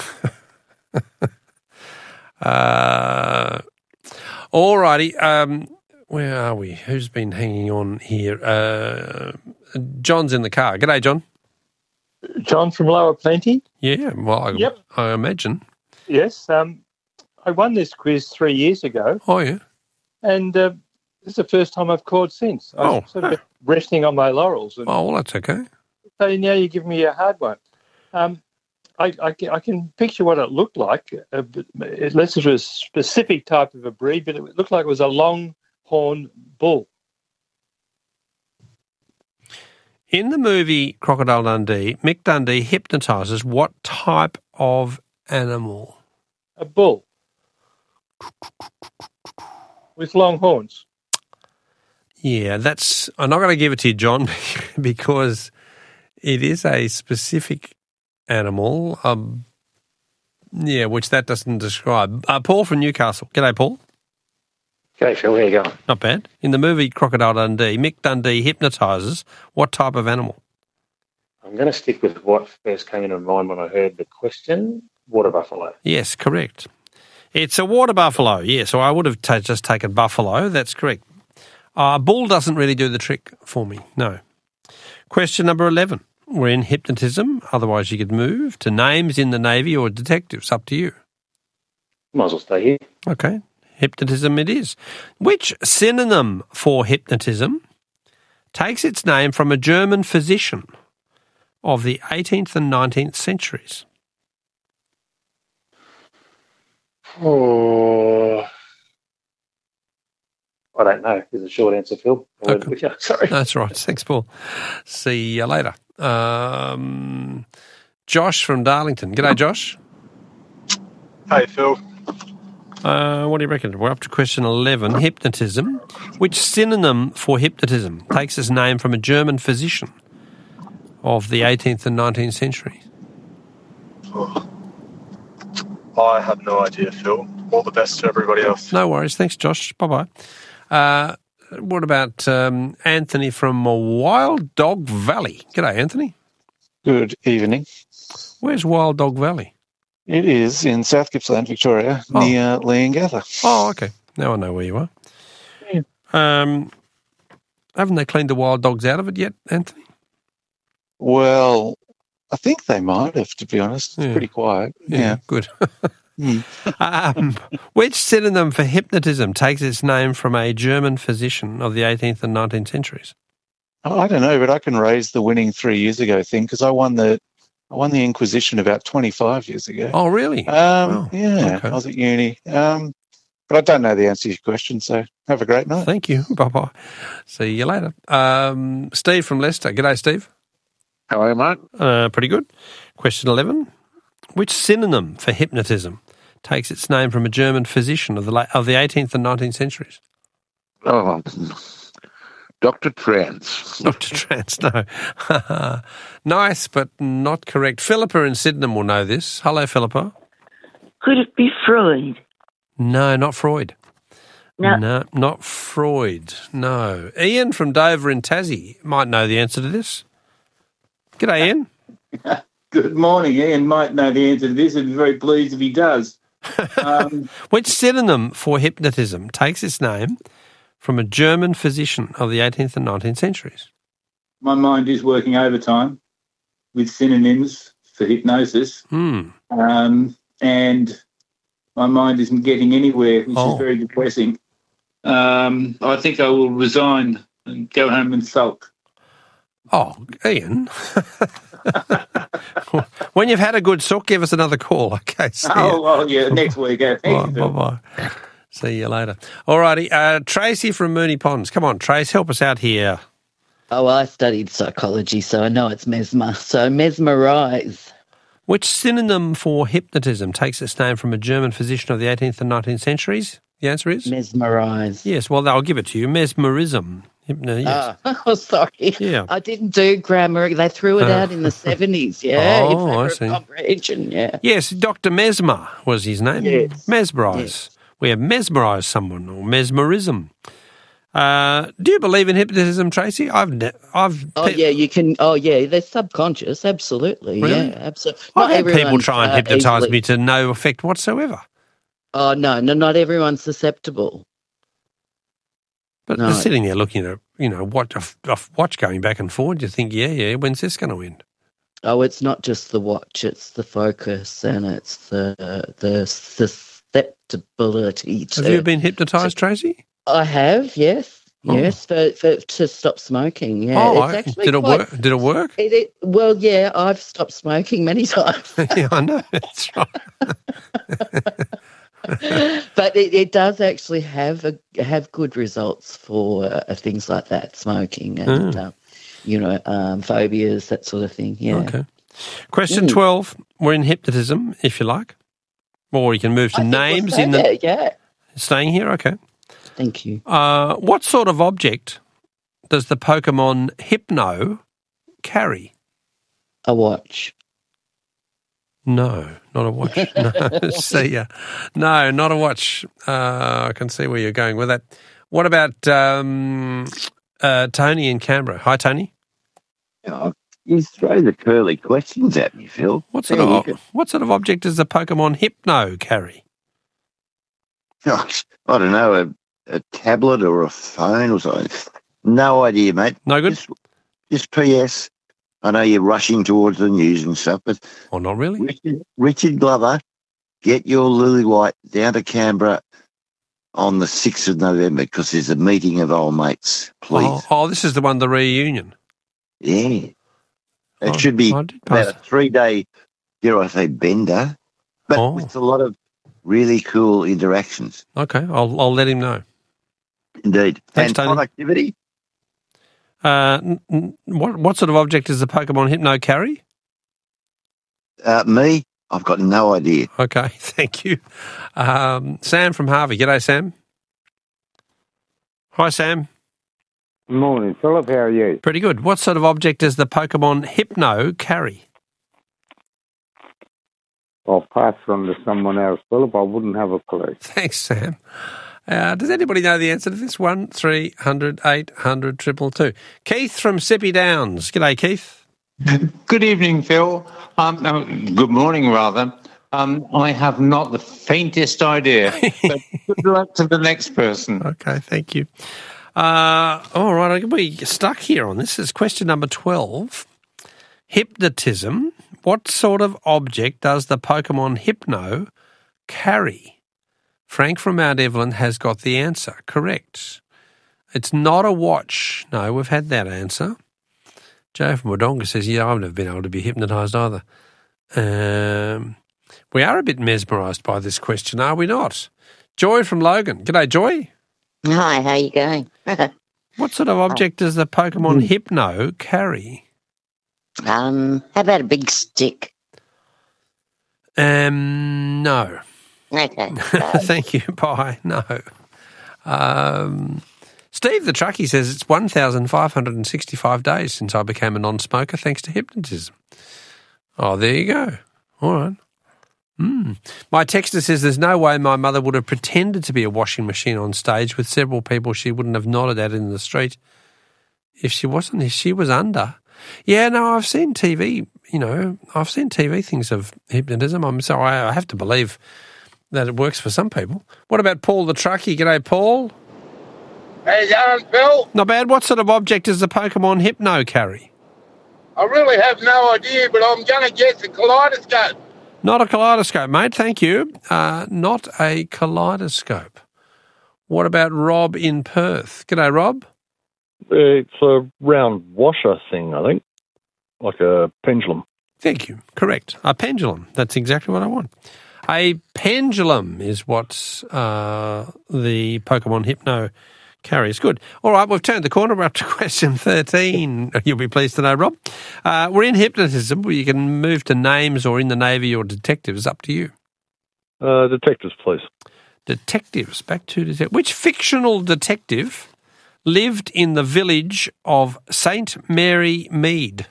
uh, all righty. Um, where are we? Who's been hanging on here? Uh, John's in the car. G'day, John. John from Lower Plenty. Yeah, well, I, Yep. I imagine. Yes. Um, I won this quiz three years ago, Oh, yeah. and uh, this is the first time I've called since. I Oh. was sort of been resting on my laurels. And Oh, well, that's okay. so now you give me a hard one. Um, I, I, can, I can picture what it looked like. Uh, but unless it was a specific type of a breed, but it looked like it was a long-horned bull. In the movie Crocodile Dundee, Mick Dundee hypnotises what type of animal? A bull with long horns. Yeah, that's. I'm not going to give it to you, John, because it is a specific animal. Um, yeah, which that doesn't describe. Uh, Paul from Newcastle. G'day, Paul. G'day, Phil. How you going? Not bad. In the movie Crocodile Dundee, Mick Dundee hypnotises what type of animal? I'm going to stick with what first came into mind when I heard the question, water buffalo. Yes, correct. It's a water buffalo, yes, or I would have ta just taken buffalo. That's correct. Uh, bull doesn't really do the trick for me, no. Question number eleven. We're in hypnotism, otherwise you could move to names in the Navy or detectives, up to you. Might as well stay here. Okay, hypnotism it is. Which synonym for hypnotism takes its name from a German physician of the eighteenth and nineteenth centuries? Oh, I don't know. Is a short answer, Phil. I'll leave it with you. Sorry. That's right. Thanks, Paul. See you later. Um, Josh from Darlington. G'day, Josh. Hey, Phil. Uh, what do you reckon? We're up to question eleven, hypnotism. Which synonym for hypnotism takes its name from a German physician of the eighteenth and nineteenth centuries? Oh, I have no idea, Phil. All the best to everybody else. No worries. Thanks, Josh. Bye-bye. Uh, what about um, Anthony from Wild Dog Valley? G'day, Anthony. Good evening. Where's Wild Dog Valley? It is in South Gippsland, Victoria, Oh. near Leongatha. Oh, okay. Now I know where you are. Yeah. Um, haven't they cleaned the wild dogs out of it yet, Anthony? Well, I think they might have, to be honest. It's Yeah. pretty quiet. Yeah, Yeah. good. Hmm. um, which synonym for hypnotism takes its name from a German physician of the eighteenth and nineteenth centuries? Oh, I don't know, but I can raise the winning three years ago thing because I won the I won the Inquisition about twenty-five years ago. Oh, really? Um, Wow. Yeah, Okay. I was at uni. Um, but I don't know the answer to your question, so have a great night. Thank you. Bye-bye. See you later. Um, Steve from Leicester. G'day, Steve. How are you, mate? Uh, pretty good. Question eleven. Which synonym for hypnotism takes its name from a German physician of the la- of the eighteenth and nineteenth centuries? Oh, Doctor Trance. Doctor Trance, no. Nice, but not correct. Philippa in Sydenham will know this. Hello, Philippa. Could it be Freud? No, not Freud. No. No, not Freud. No. Ian from Dover in Tassie might know the answer to this. G'day, Ian. Good morning. Ian might know the answer to this. I'd be very pleased if he does. Um, Which synonym for hypnotism takes its name from a German physician of the eighteenth and nineteenth centuries? my mind is working overtime with synonyms for hypnosis, Hmm. um, and my mind isn't getting anywhere, which Oh. is very depressing. Um, I think I will resign and go home and sulk. Oh, Ian. When you've had a good sook, give us another call. Okay. See Oh, ya. well, yeah, next week. uh, Thank you, Phil. Bye-bye. See you later. All righty. Uh, Tracy from Moonee Ponds. Come on, Trace, help us out here. Oh, I studied psychology, so I know it's mesmer. So mesmerise. Which synonym for hypnotism takes its name from a German physician of the eighteenth and nineteenth centuries? The answer is? Mesmerise. Yes, well, I'll give it to you. Mesmerism. Hypno, yes. Ah, oh, sorry. Yeah. I didn't do grammar. They threw it Uh, out in the seventies, yeah. Oh, in favour I of see. comprehension, yeah. Yes, Doctor Mesmer was his name. Yes. Mesmerise. We have mesmerised someone, or mesmerism. Uh, do you believe in hypnotism, Tracy? I've, ne- I've. Oh, yeah, you can. Oh, yeah, they're subconscious, absolutely. Really? Yeah, absolutely. I've had people try and hypnotise me to no effect whatsoever. Oh, no, no, not everyone's susceptible. But No. just sitting there looking at, you know, watch, a, a watch going back and forward, you think, yeah, yeah, when's this going to end? Oh, it's not just the watch; it's the focus and it's the the susceptibility to. Have you been hypnotised, Tracy? I have, yes, Oh. yes, for, for to stop smoking. Yeah, Oh, it's I- actually did it quite- work? Did it work? It, it, well, yeah, I've stopped smoking many times, Yeah, I know. That's right. but it, it does actually have a, have good results for uh, things like that, smoking and Mm. um, you know um, phobias, that sort of thing. Yeah. Okay. Question Mm. twelve. We're in hypnotism, if you like. Or you can move to I think we'll names stay in the... there, yeah. Staying here? Okay. Thank you. Uh, what sort of object does the Pokemon Hypno carry? A watch. No, not a watch. No, see ya. No, not a watch. Uh, I can see where you're going with that. What about um, uh, Tony in Canberra? Hi, Tony. Oh, you throw the curly questions at me, Phil. What sort There you of go. what sort of object does the Pokemon Hypno carry? Gosh, I don't know, a, a tablet or a phone or something. No idea, mate. No good? Just, just P S. I know you're rushing towards the news and stuff, but... Oh, not really? Richard, Richard Glover, get your Lily White down to Canberra on the sixth of November because there's a meeting of old mates, please. Oh, oh, this is the one, the reunion. Yeah. It Oh, should be I did pass- about a three-day, dare I say, bender, but Oh. with a lot of really cool interactions. Okay, I'll I'll let him know. Indeed. Thanks, and Tony. productivity. Uh, n- n- what what sort of object does the Pokemon Hypno carry? Uh, me, I've got no idea. Okay, thank you. Um, Sam from Harvey. G'day, Sam. Hi, Sam. Morning, Philip. How are you? Pretty good. What sort of object does the Pokemon Hypno carry? I'll pass it on to someone else, Philip. I wouldn't have a clue. Thanks, Sam. Uh, does anybody know the answer to this? One, three hundred, eight hundred, triple two. Keith from Sippy Downs. G'day, Keith. Good evening, Phil. Um, no, good morning, rather. Um, I have not the faintest idea. But good luck to the next person. Okay, thank you. Uh, all right, I'm going to be stuck here on this. It's question number twelve. Hypnotism. What sort of object does the Pokemon Hypno carry? Frank from Mount Evelyn has got the answer. Correct. It's not a watch. No, we've had that answer. Joe from Wodonga says, yeah, I've never been able to be hypnotised either. Um, we are a bit mesmerised by this question, are we not? Joy from Logan. G'day, Joy. Hi, how you going? What sort of object does the Pokemon Hypno carry? um, how about a big stick? Um, no. Okay. Thank you. Bye. No. Um, Steve the truckie says it's one thousand five hundred sixty-five days since I became a non-smoker thanks to hypnotism. Oh, there you go. All right. Mm. My texter says there's no way my mother would have pretended to be a washing machine on stage with several people she wouldn't have nodded at in the street if she wasn't, if she was under. Yeah, no, I've seen T V, you know, I've seen T V things of hypnotism. I'm sorry, I have to believe that it works for some people. What about Paul the truckie? G'day, Paul. How you going, Phil? Not bad. What sort of object does the Pokemon Hypno carry? I really have no idea, but I'm going to guess a kaleidoscope. Not a kaleidoscope, mate. Thank you. Uh, not a kaleidoscope. What about Rob in Perth? G'day, Rob. It's a round washer thing, I think, like a pendulum. Thank you. Correct. A pendulum. That's exactly what I want. A pendulum is what uh, the Pokemon Hypno carries. Good. All right, we've turned the corner. We're up to question thirteen. You'll be pleased to know, Rob. Uh, we're in hypnotism where you can move to names or in the Navy or detectives. Up to you. Uh, detectives, please. Detectives. Back to detectives. Which fictional detective lived in the village of Saint Mary Mead?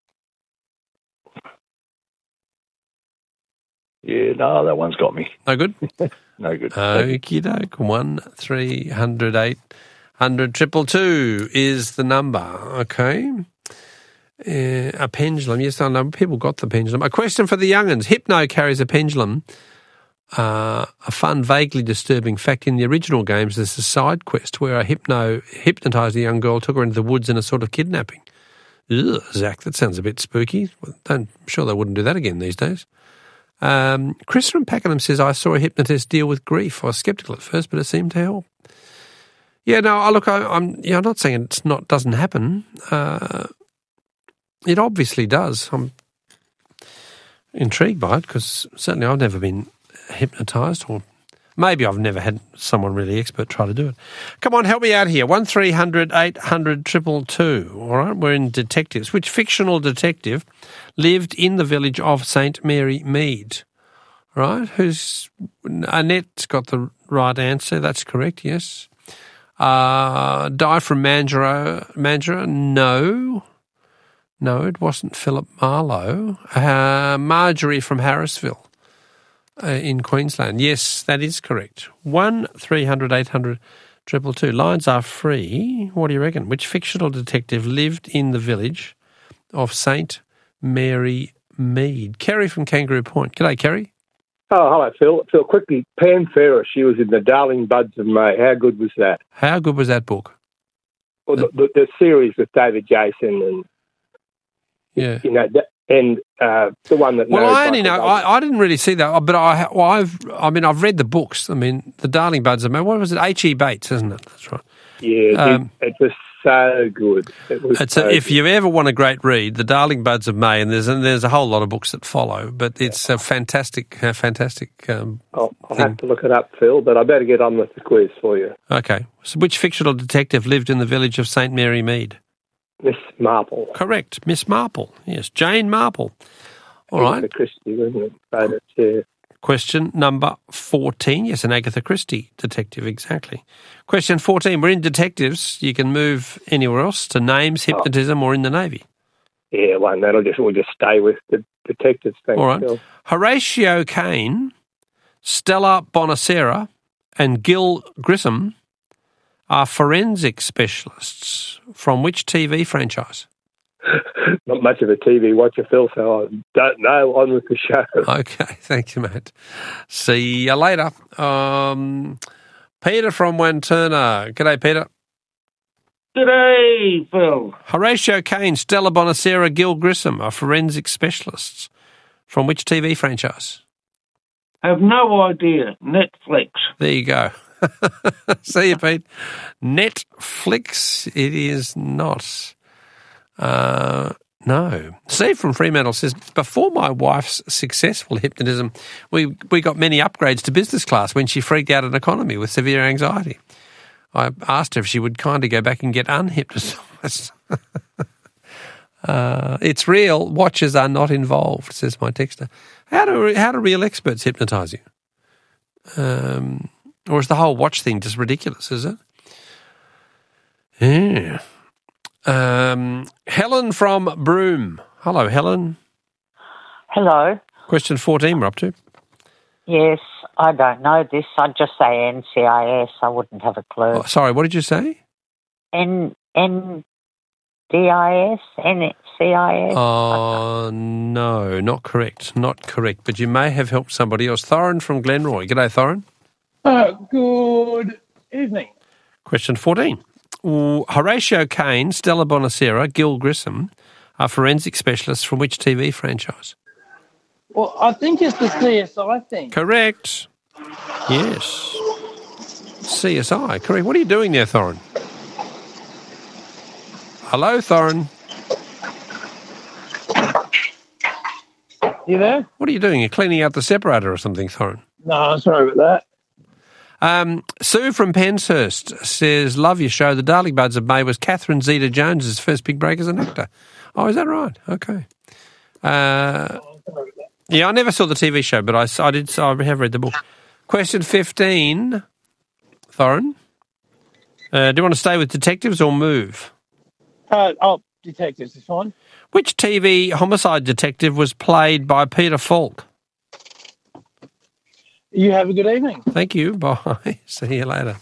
Yeah, no, that one's got me. No good? No good. Okie doke. One, three hundred, eight hundred, triple two is the number. Okay. Uh, a pendulum. Yes, I know. People got the pendulum. A question for the young'uns. Hypno carries a pendulum. Uh, a fun, vaguely disturbing fact in the original games, there's a side quest where a hypno hypnotised a young girl, took her into the woods in a sort of kidnapping. Ugh, Zach, that sounds a bit spooky. I'm sure they wouldn't do that again these days. Um, Chris from Pakenham says, I saw a hypnotist deal with grief. I was sceptical at first, but it seemed to help. Yeah, no, I look, I, I'm yeah, I'm not saying it's not doesn't happen. Uh, it obviously does. I'm intrigued by it because certainly I've never been hypnotised, or maybe I've never had someone really expert try to do it. Come on, help me out here. One three hundred eight hundred two two two. All right, we're in detectives. Which fictional detective lived in the village of Saint Mary Mead? Right, who's Annette's got the right answer. That's correct. Yes. Uh, Di from Mandurah, Mandurah? No. No, it wasn't Philip Marlowe. Uh, Marjorie from Harrisville uh, in Queensland. Yes, that is correct. One three hundred eight hundred two two two. Lines are free. What do you reckon? Which fictional detective lived in the village of Saint Mary Mead? Kerry from Kangaroo Point. G'day, Kerry. Oh, hello, Phil. Phil, quickly, Pam Ferris, she was in The Darling Buds of May. How good was that? How good was that book? Well, the, the, the series with David Jason and, yeah, you know, that, and uh, the one that... Well, I only know, I, I didn't really see that, but I, well, I've, I mean, I've read the books. I mean, The Darling Buds of May, what was it? H E Bates, isn't it? That's right. Yeah, Um, it, it was so good. It was It's so a, if good. you ever want a great read, The Darling Buds of May, and there's and there's a whole lot of books that follow, but it's a fantastic, a fantastic. Um, I'll, I'll have to look it up, Phil, but I better get on with the quiz for you. okay, so which fictional detective lived in the village of Saint Mary Mead? Miss Marple. Correct, Miss Marple. Yes, Jane Marple. All right. Agatha Christie, wasn't it? But it's, yeah. Question number fourteen. Yes, an Agatha Christie detective, exactly. Question fourteen. We're in detectives. You can move anywhere else to names, hypnotism, or in the Navy. Yeah, well, that'll just, we'll just stay with the detectives. Thanks, All right. Phil. Horatio Caine, Stella Bonacera, and Gil Grissom are forensic specialists from which T V franchise? Not much of a T V watcher, Phil, so I don't know. On with the show. Okay, thank you, mate. See you later. Um, Peter from Wanturna. G'day, Peter. G'day, Phil. Horatio Caine, Stella Bonacera, Gil Grissom are forensic specialists from which T V franchise? I have no idea. Netflix. There you go. See you, Pete. Netflix, it is not. Uh, no. Steve from Fremantle says, before my wife's successful hypnotism, we, we got many upgrades to business class when she freaked out in economy with severe anxiety. I asked her if she would kindly go back and get unhypnotised. uh, it's real. Watchers are not involved, says my texter. How do, how do real experts hypnotise you? Um, or is the whole watch thing just ridiculous, is it? Yeah. Um, Helen from Broome. Hello, Helen. Hello. Question fourteen we're up to. Yes, I don't know this. I'd just say N C I S. I wouldn't have a clue. Oh, sorry, what did you say? N N D I S? N C I S? Oh, no, not correct. Not correct. But you may have helped somebody else. Thorin from Glenroy. G'day, Thorin. Uh, good evening. Question fourteen. Ooh, Horatio Caine, Stella Bonacera, Gil Grissom are forensic specialists from which T V franchise? Well, I think it's the C S I thing. Correct. Yes. C S I, correct. What are you doing there, Thorin? Hello, Thorin. You there? What are you doing? You're cleaning out the separator or something, Thorin? No, sorry about that. Um, Sue from Penshurst says, love your show. The Darling Buds of May was Catherine Zeta-Jones's first big break as an actor. Oh, is that right? Okay. Uh, yeah, I never saw the T V show, but I, I did. So I have read the book. Question fifteen, Thorin. Uh, do you want to stay with detectives or move? Uh, oh, detectives is fine. Which T V homicide detective was played by Peter Falk? You have a good evening. Thank you. Bye. See you later.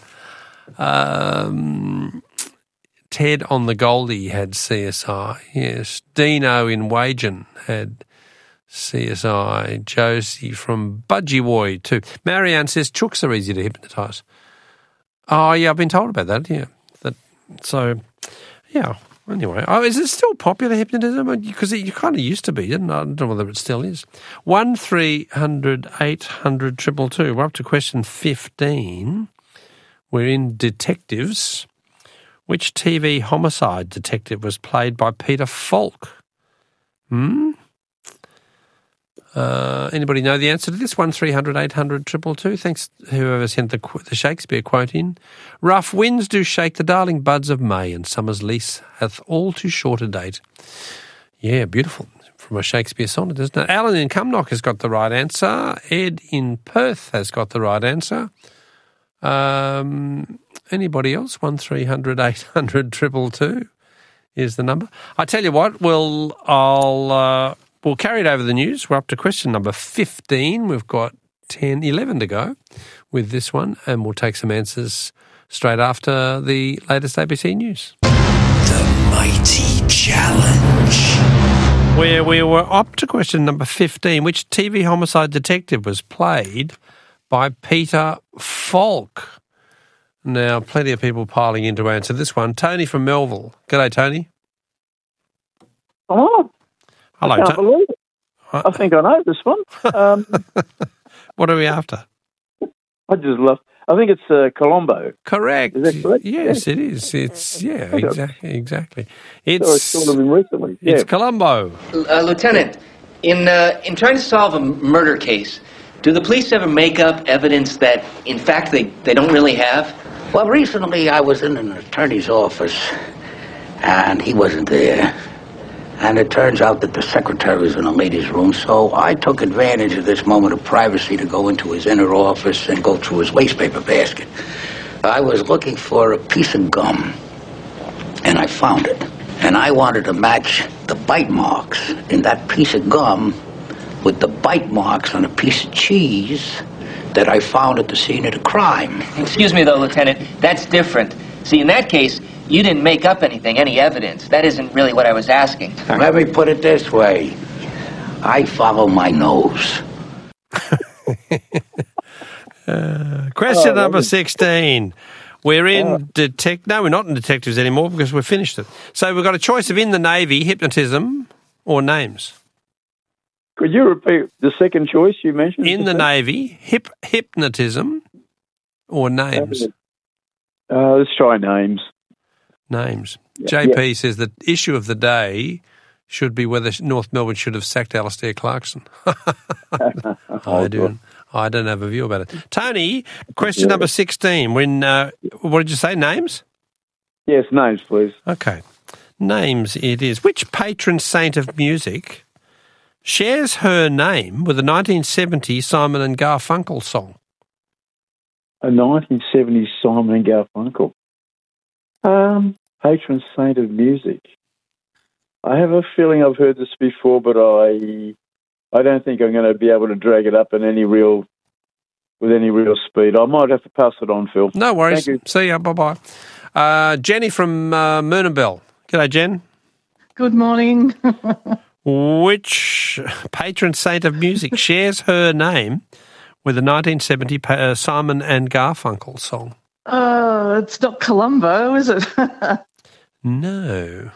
Um, Ted on the Goldie had C S I. Yes. Dino in Wagen had C S I. Josie from Budgiewoy too. Marianne says chooks are easy to hypnotise. Oh, yeah, I've been told about that, yeah. That, so, yeah, Anyway, oh, is it still popular, hypnotism? Because it, you kind of used to be, didn't it? I don't know whether it still is. One three hundred eight hundred triple two. We're up to question fifteen. We're in detectives. Which T V homicide detective was played by Peter Falk? Hmm? Uh, anybody know the answer to this? One three hundred eight hundred triple two. Thanks whoever sent the, the Shakespeare quote in. Rough winds do shake the darling buds of May, and summer's lease hath all too short a date. Yeah, beautiful. From a Shakespeare sonnet, isn't it? Alan in Cumnock has got the right answer. Ed in Perth has got the right answer. Um, anybody else? One three hundred eight hundred triple two is the number. I tell you what, we'll I'll uh, we'll carry it over the news. We're up to question number fifteen. We've got ten, eleven to go with this one, and we'll take some answers straight after the latest A B C News. The Mighty Challenge. Where we were up to question number fifteen. Which T V homicide detective was played by Peter Falk? Now, plenty of people piling in to answer this one. Tony from Melville. G'day, Tony. Oh, Hello, I can't To- believe it. I think I know this one. Um, what are we after? I just love. I think it's uh, Colombo. Correct. Is that correct? Yes, Yeah. it is. It's yeah, Okay. exactly, exactly. So I It's saw them recently. Yeah. it's Colombo. Uh, Lieutenant, in uh, in trying to solve a murder case, do the police ever make up evidence that, in fact, they, they don't really have? Well, recently I was in an attorney's office, and he wasn't there. And it turns out that the secretary was in a ladies' room, so I took advantage of this moment of privacy to go into his inner office and go through his wastepaper basket. I was looking for a piece of gum, and I found it. And I wanted to match the bite marks in that piece of gum with the bite marks on a piece of cheese that I found at the scene of the crime. Excuse me, though, Lieutenant, that's different. See, in that case, you didn't make up anything, any evidence. That isn't really what I was asking. Let me put it this way. I follow my nose. Uh, question Oh, number lovely. sixteen. We're in detect. No, we're not in detectives anymore because we've finished it. So we've got a choice of in the Navy, hypnotism, or names. Could you repeat the second choice you mentioned? In the Navy, hip hypnotism, or names. Uh, let's try names. Names. Yeah. J P says the issue of the day should be whether North Melbourne should have sacked Alastair Clarkson. I don't. I don't have a view about it. Tony, question number sixteen. When uh, what did you say? Names? Yes, names, please. Okay, names. It is. Which patron saint of music shares her name with a nineteen seventy Simon and Garfunkel song? A nineteen seventies Simon and Garfunkel. Um, patron saint of music. I have a feeling I've heard this before, but I, I don't think I'm going to be able to drag it up in any real, with any real speed. I might have to pass it on, Phil. No worries. Thank you. See ya. Bye bye. Uh, Jenny from uh, Moonabel. G'day, Jen. Good morning. Which patron saint of music shares her name with a nineteen seventy pa- uh, Simon and Garfunkel song? Oh, it's not Columbo, is it? No.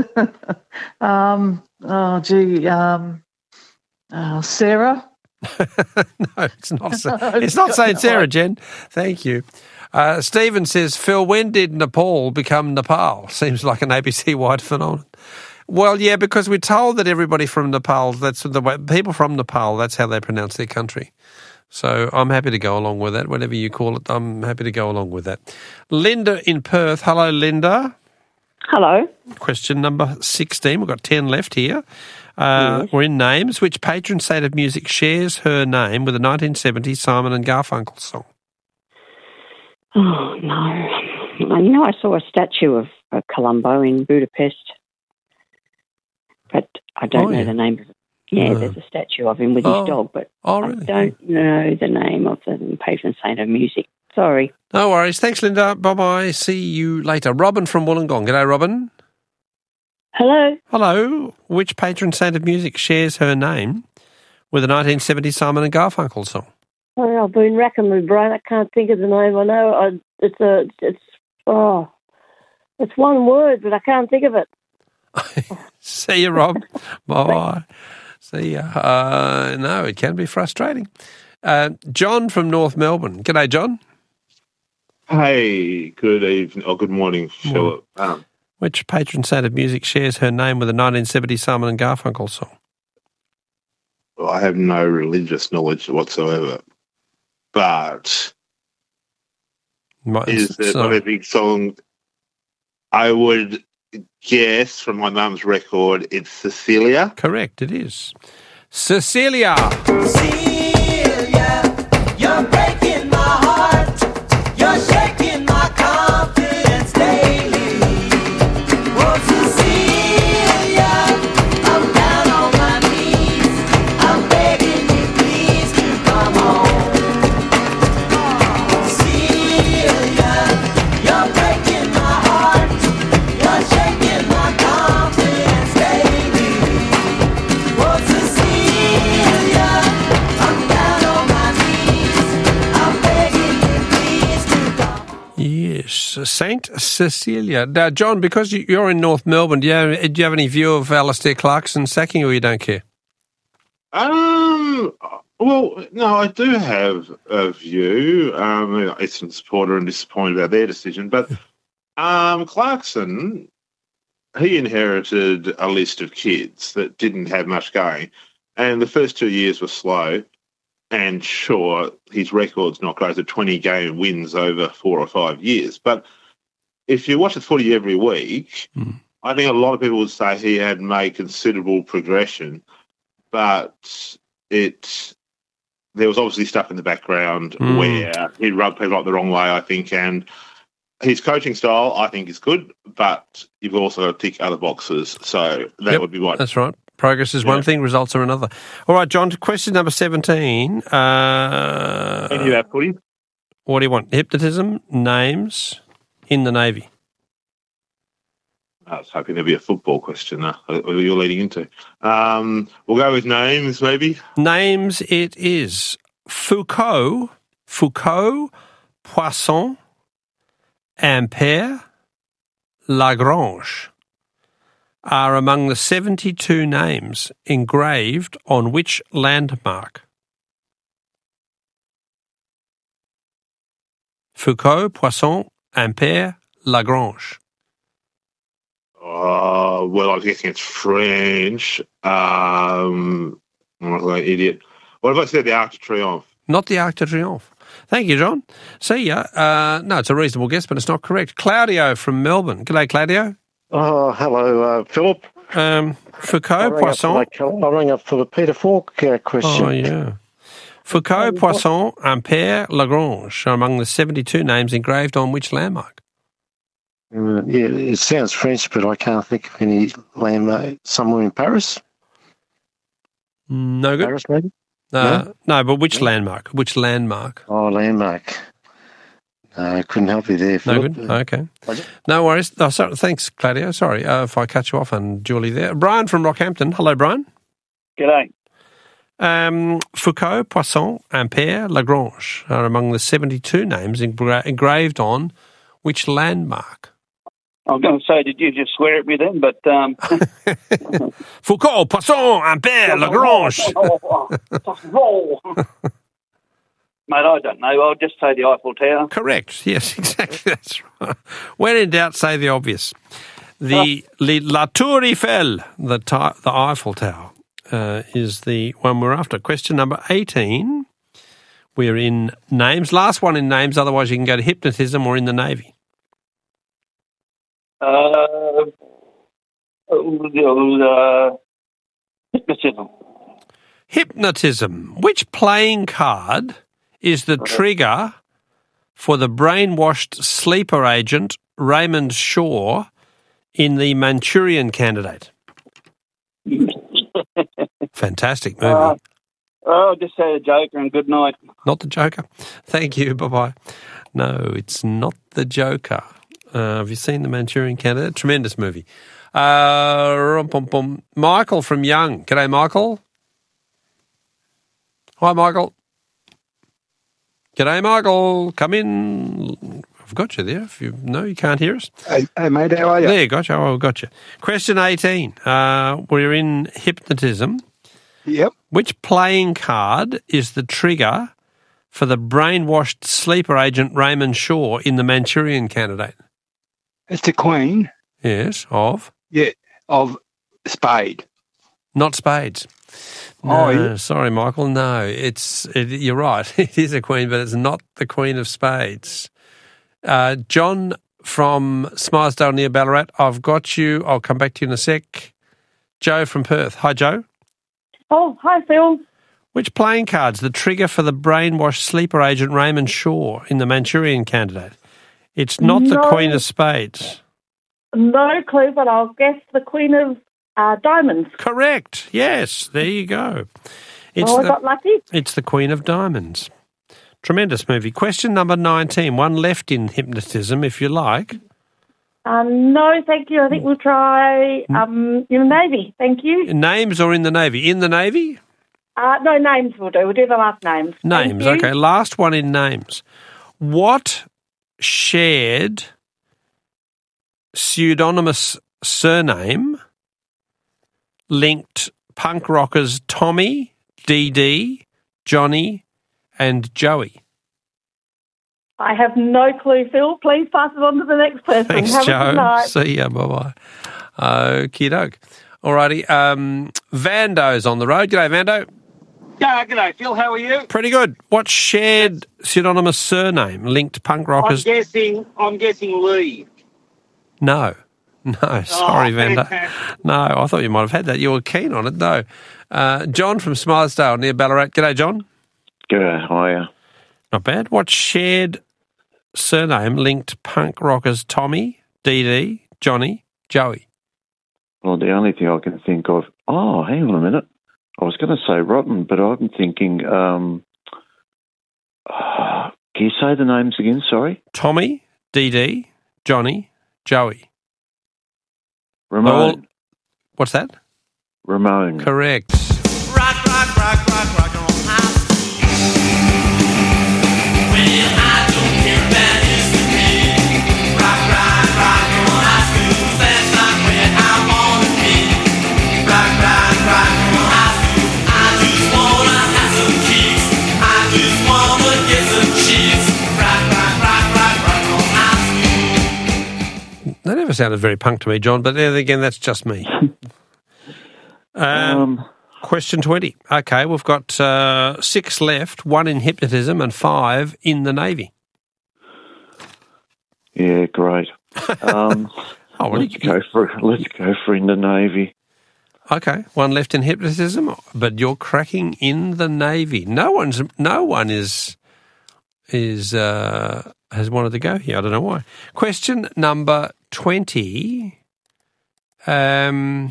um, oh, gee. Um, uh, Sarah? No, it's not. Sa- it's not Saint Sarah, Jen. Thank you. Uh, Stephen says, Phil, when did Nepal become Nepal? Seems like an A B C-wide phenomenon. Well, yeah, because we're told that everybody from Nepal, that's the way, people from Nepal, that's how they pronounce their country. So I'm happy to go along with that, whatever you call it. I'm happy to go along with that. Linda in Perth. Hello, Linda. Hello. Question number sixteen. We've got ten left here. Uh, Yes. We're in names. Which patron saint of music shares her name with a nineteen seventy Simon and Garfunkel song? Oh, no. I know I saw a statue of uh, Columbo in Budapest, but I don't Oh, know yeah. the name of it. Yeah, No. there's a statue of him with Oh. his dog, but Oh, I really? don't know the name of the patron saint of music. Sorry. No worries. Thanks, Linda. Bye-bye. See you later. Robin from Wollongong. G'day, Robin. Hello. Hello. Which patron saint of music shares her name with a nineteen seventy Simon and Garfunkel song? Oh, I've been racking my brain. I can't think of the name. I know I, it's a, it's, oh, It's one word, but I can't think of it. See you, Rob. Bye-bye. See ya. Uh, no, it can be frustrating. Uh, John from North Melbourne. G'day, John. Hey, good evening, or good morning, Philip. Um, Which patron saint of music shares her name with a nineteen seventy Simon and Garfunkel song? well, I have no religious knowledge whatsoever, but Might- is it so- not a big song? I would guess from my mum's record, it's Cecilia. Correct, it is. Cecilia. You're breaking my heart. You're shaking my confidence daily. Oh, Cecilia, I'm down on my knees. I'm begging you, please, to come home. Cecilia, you're breaking my heart. You're shaking my confidence daily. Oh, Cecilia, I'm down on my knees. I'm begging you, please, to come. Yes, Saint Cecilia. Now, John, because you- you're in North Melbourne, do you have, do you have any view of Alistair Clarkson sacking, or you don't care? Um. Well, no, I do have a view. Um, Eastern supporter and disappointed about their decision, but um, Clarkson, he inherited a list of kids that didn't have much going, and the first two years were slow. And sure, his record's not great, at twenty game wins over four or five years. But if you watch the footy every week, I think a lot of people would say he had made considerable progression, but it there was obviously stuff in the background Mm. where he rubbed people up the wrong way, I think, and his coaching style, I think, is good, but you've also got to tick other boxes. So that Yep, would be one. That's right. Progress is one Yeah. thing, results are another. All right, John, question number seventeen. Uh, Any of that footy? What do you want? Hypnotism, names, in the Navy. I was hoping there'd be a football question uh, that you're leading into. Um, we'll go with names, maybe. Names it is. Foucault, Foucault, Poisson, Ampère, Lagrange are among the seventy-two names engraved on which landmark? Foucault, Poisson, Ampère, Lagrange. Uh, well, I'm guessing it's French. Um, I'm like an idiot. What if I said the Arc de Triomphe? Not the Arc de Triomphe. Thank you, John. See ya. Uh, no, it's a reasonable guess, but it's not correct. Claudio from Melbourne. G'day, Claudio. Oh, hello, uh, Philip. Um, Foucault, I Poisson. rang up for the- I rang up for the Peter Falk uh, question. Oh, yeah. Foucault, Poisson, Ampère, Lagrange are among the seventy-two names engraved on which landmark? Uh, yeah, it sounds French, but I can't think of any landmark. Somewhere in Paris? No good. Paris, maybe? Uh, No? no, but which landmark? Which landmark? Oh, landmark. No, I couldn't help you there, No Philip. good. Okay. No worries. Oh, sorry. Thanks, Claudio. Sorry uh, if I cut you off unduly there. Brian from Rockhampton. Hello, Brian. G'day. Um, Foucault, Poisson, Ampère, Lagrange are among the seventy-two names engra- engraved on which landmark? I was going to say, did you just swear at me then? But um, Foucault, Poisson, Ampère, Lagrange. Mate, I don't know. I'll just say the Eiffel Tower. Correct. Yes, exactly. That's right. When in doubt, say the obvious. The the La Tour Eiffel, the, ti- the Eiffel Tower, uh, is the one we're after. Question number eighteen. We're in names. Last one in names, otherwise you can go to hypnotism or in the Navy. Uh, uh, hypnotism. Hypnotism. Which playing card is the trigger for the brainwashed sleeper agent Raymond Shaw in The Manchurian Candidate? Fantastic movie. Uh, oh, just say the Joker and good night. Not the Joker. Thank you. Bye-bye. No, it's not the Joker. Uh, have you seen The Manchurian Candidate? Tremendous movie. Uh, rum, pum, pum. Michael from Young. G'day, Michael. Hi, Michael. G'day, Michael. Come in. I've got you there. If you no, you can't hear us. Hey, hey mate, how are you? There, got you. Oh, I've got you. Question eighteen. Uh, we're in hypnotism. Yep. Which playing card is the trigger for the brainwashed sleeper agent Raymond Shaw in The Manchurian Candidate? It's the Queen. Yes, of? Yeah, of Spade. Not Spades. No, Oh, yeah. sorry, Michael. No, it's it, you're right. It is a Queen, but it's not the Queen of Spades. Uh, John from Smarsdale near Ballarat, I've got you. I'll come back to you in a sec. Joe from Perth. Hi, Joe. Oh, hi, Phil. Which playing card's the trigger for the brainwashed sleeper agent Raymond Shaw in The Manchurian Candidate? It's not the No. Queen of Spades. No clue, but I'll guess the Queen of uh, Diamonds. Correct. Yes, there you go. It's oh, I the, got lucky. It's the Queen of Diamonds. Tremendous movie. Question number nineteen. One left in hypnotism, if you like. Um, no, thank you. I think we'll try um, in the Navy. Thank you. Names or in the Navy? In the Navy? Uh, no, names we'll do. We'll do the last names. Thank Names. you. Okay, last one in names. What shared pseudonymous surname linked punk rockers Tommy, Dee Dee, Johnny and Joey? I have no clue, Phil. Please pass it on to the next person. Thanks, Have a Joe. good night. See ya. Bye-bye. Okie doke. Alrighty. Um, Vando's on the road. G'day, Vando. Yeah, g'day, Phil. How are you? Pretty good. What shared pseudonymous surname linked punk I'm rockers? guessing. I'm guessing Lee. No. No, sorry, Oh, Vando. fantastic. No, I thought you might have had that. You were keen on it. No. Uh, John from Smarsdale near Ballarat. G'day, John. G'day, hiya. Not bad. What shared surname linked punk rockers Tommy, Dee Dee, Johnny, Joey? Well, the only thing I can think of... Oh, hang on a minute. I was going to say Rotten, but I'm thinking... Um, uh, can you say the names again? Sorry? Tommy, Dee Dee, Johnny, Joey. Ramon. All- what's that? Ramon. Correct. Rock, rock, rock, rock, rock on high school. Well, I don't care if that is the case. Rock, rock, rock on high school. That's not where I wanna be. Rock, rock, rock on high school. I just wanna have some kicks. I just wanna get some chicks. Rock, rock, rock, rock, rock on high school. That never sounded very punk to me, John, but then again, that's just me. Um, question twenty. Okay, we've got uh, six left, one in hypnotism and five in the Navy. Yeah, great. Um, oh, well, let's go for let's go for in the Navy. Okay, one left in hypnotism, but you're cracking in the Navy. No one's, no one is is uh, has wanted to go here. I don't know why. Question number twenty. Um,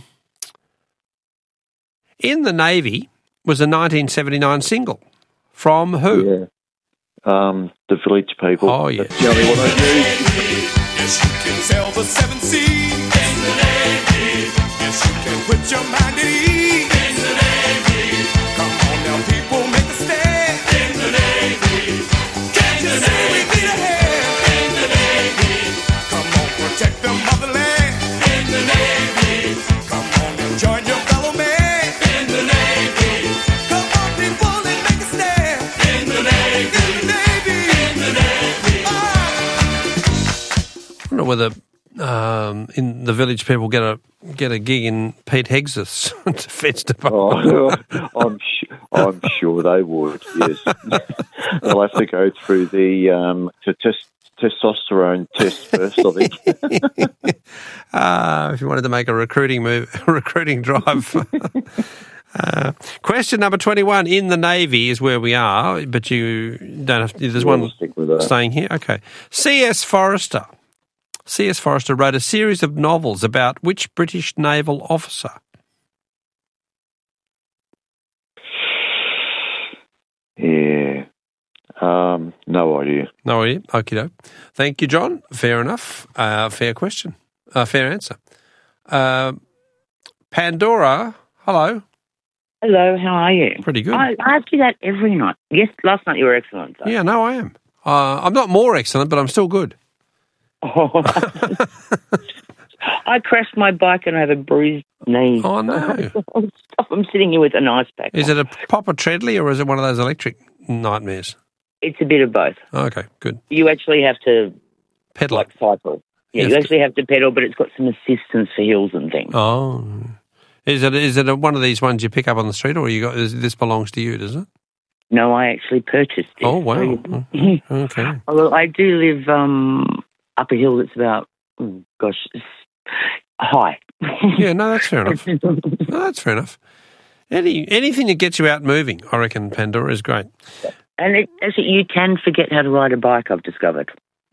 in the Navy was a nineteen seventy-nine single from who? Yeah. Um, the Village People. Oh, yeah. That's the only one I do. Yes, you can sail the seven seas in the Navy. Yes, you can put your mind at ease in the Navy. Come on now, people, make a stand in the Navy. Can't you see we need a hand in the Navy? Come on, protect the motherland in the Navy. Come on and join your fellow man in the Navy. Come on, people, and make a stand in the Navy. In the Navy. In the Navy. I don't know whether um, in the Village People get a get a gig in Pete Hegseth's defence department. Oh, I'm su- I'm sure they would. Yes, they'll have to go through the um, to test testosterone test first, I think. uh, if you wanted to make a recruiting move, recruiting drive. uh, question number twenty-one. In the Navy is where we are, but you don't have to. There's Yeah, one we'll stick with that. staying here. Okay. C S Forrester. C S Forrester wrote a series of novels about which British naval officer? Yeah. Um, no idea. No idea. Okie doke. Thank you, John. Fair enough. Uh, fair question. Uh, fair answer. Uh, Pandora, hello. Hello, how are you? Pretty good. I, I ask you that every night. Yes, last night you were excellent. Though. Yeah, no, I am. Uh, I'm not more excellent, but I'm still good. Oh. I crashed my bike and I have a bruised knee. Oh, no. Stop, I'm sitting here with an ice pack. Is it a proper treadly or is it one of those electric nightmares? It's a bit of both. Okay, good. You actually have to pedal, like cycle. Yeah, Yes, you actually have to pedal, but it's got some assistance for hills and things. Oh, is it is it a, one of these ones you pick up on the street, or you got is, this belongs to you? Does it? No, I actually purchased it. Oh wow! Okay. Well, I do live um, up a hill that's about oh, gosh, it's high. Yeah, no, that's fair enough. No, that's fair enough. Any anything that gets you out moving, I reckon Pandora is great. And it, actually, you can forget how to ride a bike, I've discovered.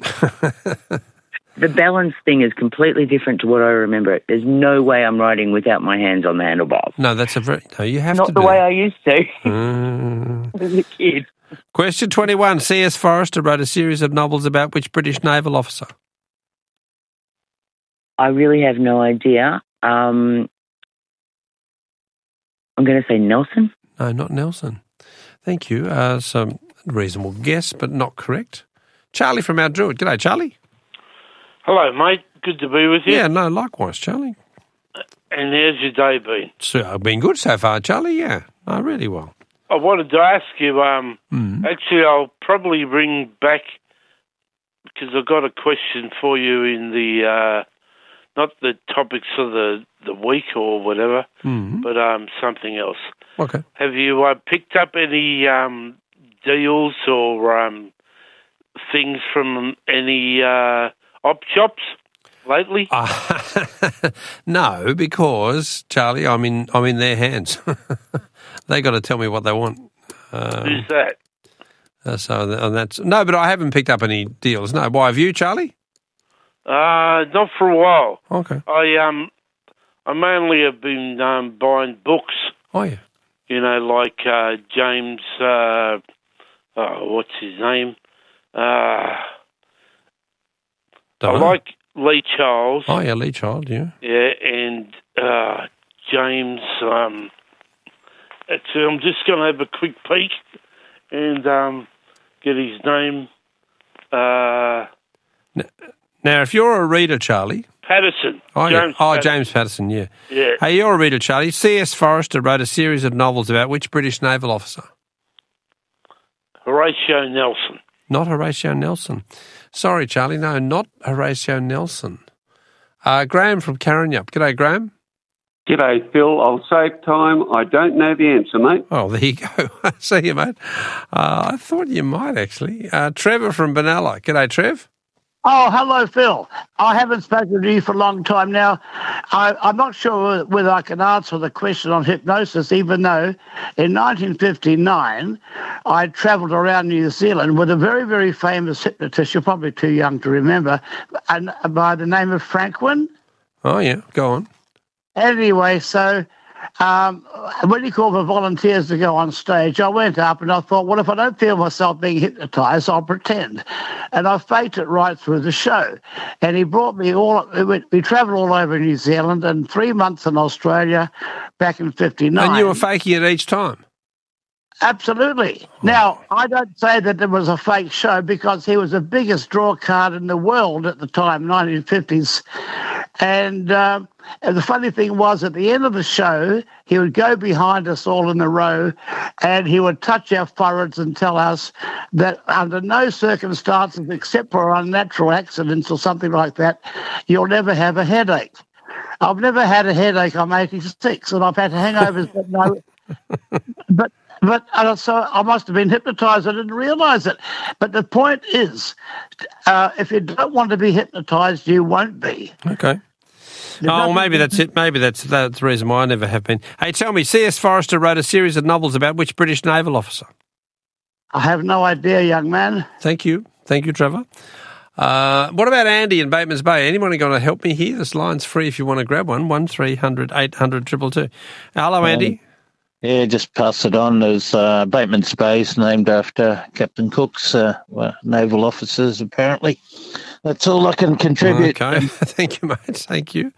The balance thing is completely different to what I remember it. There's no way I'm riding without my hands on the handlebars. No, that's a very... No, you have Not to the do way that. I used to Mm. as a kid. Question twenty-one. C S Forrester wrote a series of novels about which British naval officer? I really have no idea. Um, I'm going to say Nelson. No, not Nelson. Thank you. Uh, some reasonable guess, but not correct. Charlie from Mount Druitt. G'day, Charlie. Hello, mate. Good to be with you. Yeah, no, likewise, Charlie. And how's your day been? So, I've been good so far, Charlie, yeah. No, really well. I wanted to ask you, um, Mm. actually, I'll probably ring back because I've got a question for you in the, uh, not the topics of the, the week or whatever, Mm. but um, something else. Okay. Have you uh, picked up any um, deals or um, things from any uh, op shops lately? Uh, no, because, Charlie, I'm in I'm in their hands. They got to tell me what they want. Um, Who's that? uh, so th- and that's no, but I haven't picked up any deals. No, why have you, Charlie? Uh, not for a while. Okay. I um, I mainly have been um, buying books. Oh yeah. You know, like uh, James. Uh, oh, what's his name? Uh, I Don't know. like Lee Charles. Oh yeah, Lee Child. Yeah. Yeah, and uh, James. Um, actually, I'm just going to have a quick peek and um, get his name. Uh, Now, if you're a reader, Charlie. Patterson. Oh, yeah. James oh Patterson. James Patterson, yeah. Yeah. Hey, you're a reader, Charlie. C S Forrester wrote a series of novels about which British naval officer? Horatio Nelson. Not Horatio Nelson. Sorry, Charlie. No, not Horatio Nelson. Uh, Graham from Karrinyup. G'day, Graham. G'day, Phil. I'll save time. I don't know the answer, mate. Oh, there you go. See you, mate. Uh, I thought you might, actually. Uh, Trevor from Benalla. G'day, Trev. Oh, hello, Phil. I haven't spoken to you for a long time now. I, I'm not sure whether I can answer the question on hypnosis, even though in nineteen fifty-nine I travelled around New Zealand with a very, very famous hypnotist. You're probably too young to remember, and by the name of Franklin. Oh, yeah. Go on. Anyway, so um, when he called for volunteers to go on stage, I went up and I thought, well, if I don't feel myself being hypnotised, I'll pretend. And I faked it right through the show. And he brought me all, we, we travelled all over New Zealand and three months in Australia back in fifty-nine. And you were faking it each time? Absolutely. Now, I don't say that it was a fake show because he was the biggest draw card in the world at the time, nineteen fifties. And, um, and the funny thing was, at the end of the show, he would go behind us all in the row and he would touch our foreheads and tell us that under no circumstances, except for unnatural accidents or something like that, you'll never have a headache. I've never had a headache. I'm eighty-six and I've had hangovers, but no. But But uh, so I must have been hypnotised. I didn't realise it. But the point is, uh, if you don't want to be hypnotised, you won't be. Okay. Oh, well, maybe that's it. Maybe that's that's the reason why I never have been. Hey, tell me, C S Forrester wrote a series of novels about which British naval officer? I have no idea, young man. Thank you. Thank you, Trevor. Uh, what about Andy in Bateman's Bay? Anyone going to help me here? This line's free if you want to grab one. one three hundred eight hundred two two two. Hello, Andy. Um, yeah, just pass it on. There's uh, Bateman's Bay is named after Captain Cook's uh, well, naval officers, apparently. That's all I can contribute. Okay. Thank you, mate. Thank you.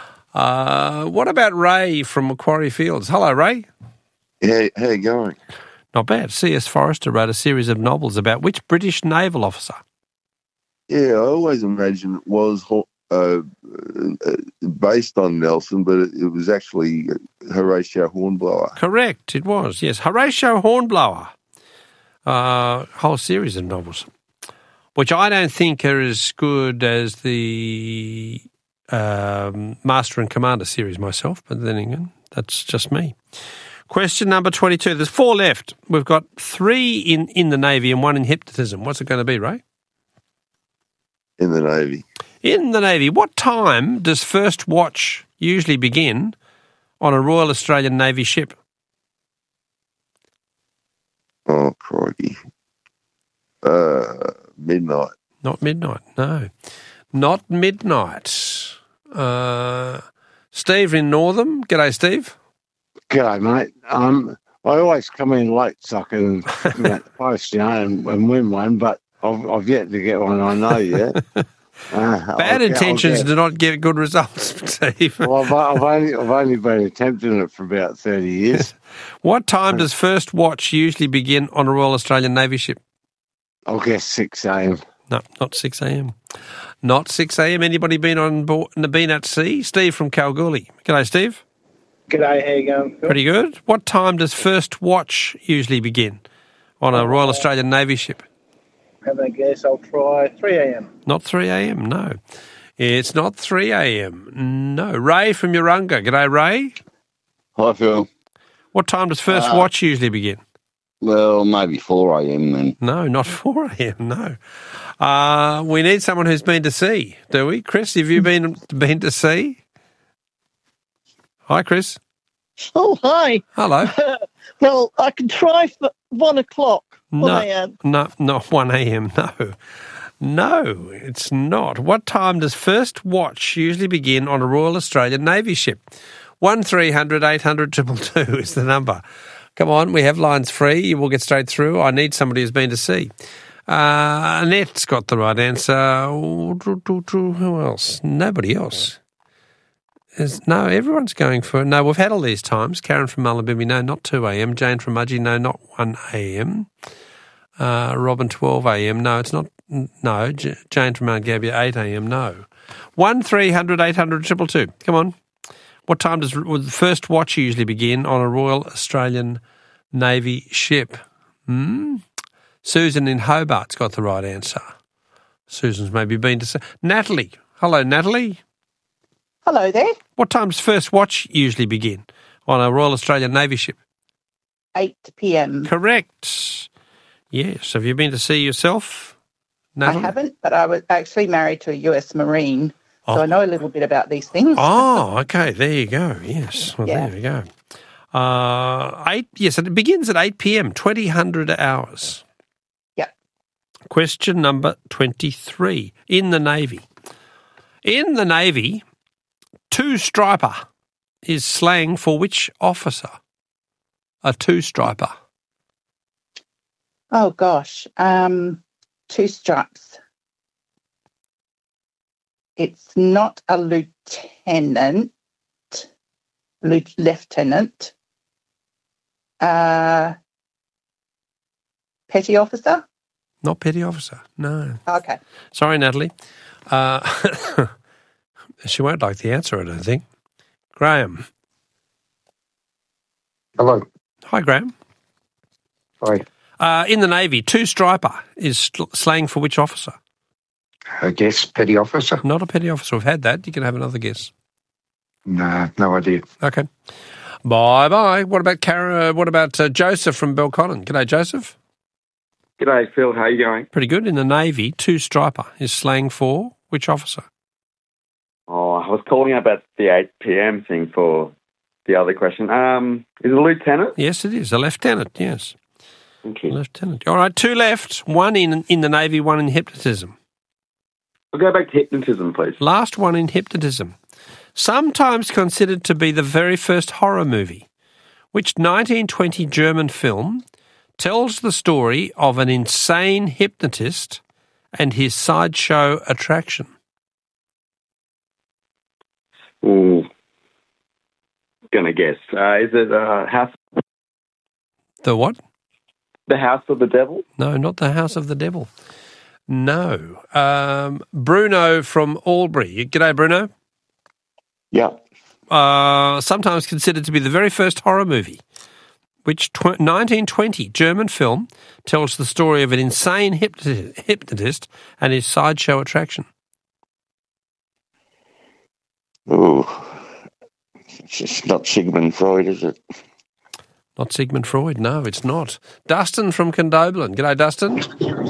Uh, what about Ray from Macquarie Fields? Hello, Ray. Yeah, how you going? Not bad. C S Forrester wrote a series of novels about which British naval officer? Yeah, I always imagined it was Ho- uh, uh, based on Nelson, but it, it was actually Horatio Hornblower. Correct, it was, yes. Horatio Hornblower. Uh, whole series of novels, which I don't think are as good as the um, Master and Commander series myself, but then again, that's just me. Question number twenty-two. There's four left. We've got three in, in the Navy and one in hypnotism. What's it going to be, Ray? In the Navy. In the Navy. What time does first watch usually begin on a Royal Australian Navy ship? Oh, crikey. Uh, midnight. Not midnight, no. Not midnight. Uh, Steve in Northam. G'day, Steve. G'day, mate. Um, I always come in late so I can come out the post, you know, and, and win one, but I've, I've yet to get one I know yet. Uh, Bad I'll, intentions I'll do not get good results, Steve. Well, I've, I've, only, I've only been attempting it for about thirty years. What time does first watch usually begin on a Royal Australian Navy ship? I'll guess six a.m. No, not six a.m. Not six a.m. Anybody been on board, been at sea? Steve from Kalgoorlie. G'day, Steve. G'day, how you going, Phil? Pretty good. What time does first watch usually begin on a Royal Australian Navy ship? Have a guess. I'll try three a.m. Not three a.m., no. It's not three a.m., no. Ray from Urunga. G'day, Ray. Hi, Phil. What time does first Uh, watch usually begin? Well, maybe four a.m. then. No, not four a.m., no. Uh, we need someone who's been to sea, do we? Chris, have you been been to sea? Hi, Chris. Oh, hi. Hello. Well, I can try for one o'clock. No, one a.m. no, not one a.m., no. No, it's not. What time does first watch usually begin on a Royal Australian Navy ship? one three hundred eight hundred two two two is the number. Come on, we have lines free. You will get straight through. I need somebody who's been to sea. Uh, Annette's got the right answer. Who else? Nobody else. Is, no, everyone's going for it. No, we've had all these times. Karen from Mullumbimby, no, not two a.m. Jane from Mudgee, no, not one a.m. Uh, Robin, twelve a.m. No, it's not. No, J- Jane from Mount Gambier, eight a.m. No. one three hundred eight hundred two two two. Come on. What time does the first watch usually begin on a Royal Australian Navy ship? Hmm? Susan in Hobart's got the right answer. Susan's maybe been to say. Natalie. Hello, Natalie. Hello there. What time does first watch usually begin on a Royal Australian Navy ship? eight p.m. Correct. Yes. Have you been to sea yourself, Natalie? I haven't, but I was actually married to a U S Marine, so Oh. I know a little bit about these things. Oh, okay. There you go. Yes. Well, Yeah. there you go. Uh, eight. Yes, it begins at eight p.m. twenty hundred hours. Yep. Question number twenty-three. In the Navy. In the Navy, two-striper is slang for which officer? A two-striper. Oh gosh, um, two stripes. It's not a lieutenant, lieu- lieutenant. Uh, petty officer. Not petty officer. No. Okay. Sorry, Natalie. Uh, she won't like the answer, I don't think. Graham. Hello. Hi, Graham. Hi. Uh, in the Navy, two-striper is sl- slang for which officer? I guess petty officer. Not a petty officer. We've had that. You can have another guess. Nah, no idea. Okay. Bye-bye. What about Cara, what about uh, Joseph from Belconnen? G'day, Joseph. G'day, Phil. How you going? Pretty good. In the Navy, two-striper is slang for which officer? Oh, I was calling about the eight p.m. thing for the other question. Um, is it a lieutenant? Yes, it is. A lieutenant, yes. Thank you. Lieutenant. All right, two left. One in in the Navy, one in hypnotism. I'll go back to hypnotism, please. Last one in hypnotism. Sometimes considered to be the very first horror movie, which nineteen twenty German film tells the story of an insane hypnotist and his sideshow attraction. Ooh. Gonna guess. Uh, is it uh, House? The what? The House of the Devil? No, not the House of the Devil. No. Um, Bruno from Albury. G'day, Bruno. Yeah. Uh, sometimes considered to be the very first horror movie, which tw- nineteen twenty German film tells the story of an insane hypnotist, hypnotist and his sideshow attraction. Oh, it's not Sigmund Freud, is it? Not Sigmund Freud, no, it's not. Dustin from Condobolin. G'day, Dustin.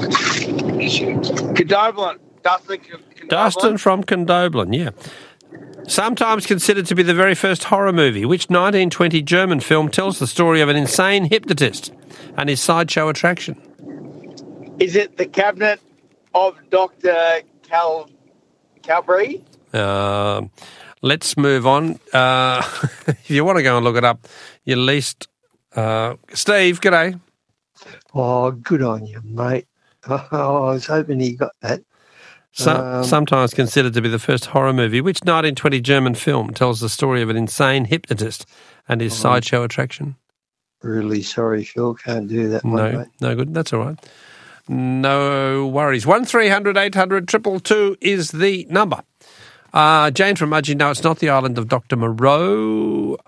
Condobolin. Dustin, Condobolin. Dustin from Condobolin, yeah. Sometimes considered to be the very first horror movie, which nineteen twenty German film tells the story of an insane hypnotist and his sideshow attraction. Is it the cabinet of Doctor Cal Calbury? Uh, let's move on. Uh, if you want to go and look it up, you least... Uh, Steve, g'day. Oh, good on you, mate. Oh, I was hoping he got that. So, Um, sometimes considered to be the first horror movie, which nineteen twenty German film tells the story of an insane hypnotist and his Oh. sideshow attraction. Really sorry, Phil. Can't do that one, No, mate. no good. That's all right. No worries. One three hundred eight hundred triple two is the number. Uh, Jane from Mudgee, no, it's not the island of Doctor Moreau.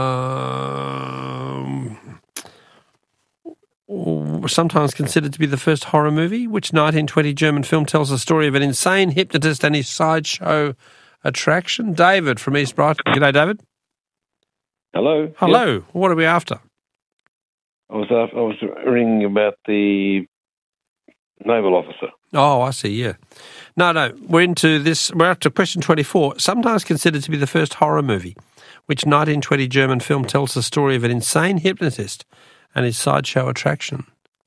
Um, sometimes considered to be the first horror movie, which nineteen twenty German film tells the story of an insane hypnotist and his sideshow attraction. David from East Brighton. G'day, David. Hello. Hello. Yes. What are we after? I was after, I was ringing about the naval officer. Oh, I see, yeah. No, no, we're into this, we're up to question twenty-four. Sometimes considered to be the first horror movie, which nineteen twenty German film tells the story of an insane hypnotist and his sideshow attraction.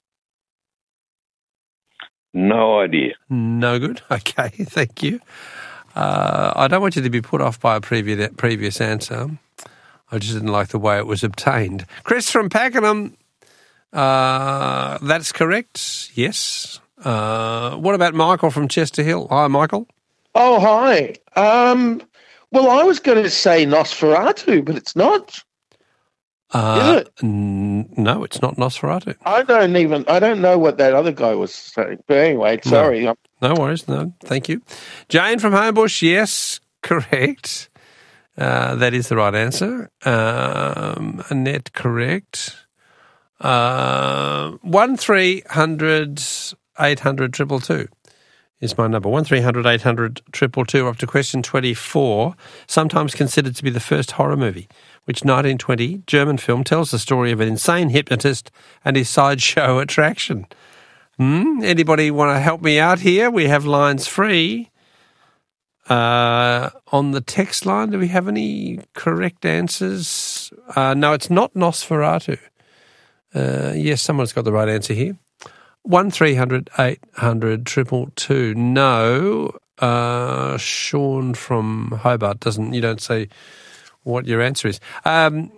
No idea. No good? Okay, thank you. Uh, I don't want you to be put off by a previous, previous answer. I just didn't like the way it was obtained. Chris from Pakenham, uh, that's correct, yes. Uh, what about Michael from Chester Hill? Hi, Michael. Oh, hi. Um, well, I was going to say Nosferatu, but it's not. Uh, Is it? N- no, it's not Nosferatu. I don't even, I don't know what that other guy was saying. But anyway, sorry. No, no worries. No, thank you. Jane from Homebush, yes, correct. Uh, that is the right answer. Um, Annette, correct. Uh, one three hundred eight hundred triple two is my number. One three hundred eight hundred triple two. Up to question twenty-four. Sometimes considered to be the first horror movie, which nineteen twenty German film tells the story of an insane hypnotist and his sideshow attraction. Hmm? Anybody want to help me out here? We have lines free. Uh, on the text line, do we have any correct answers? Uh, no, it's not Nosferatu. Uh, yes, someone's got the right answer here. One three hundred eight hundred triple two. No, uh, Sean from Hobart doesn't. You don't say what your answer is. Um,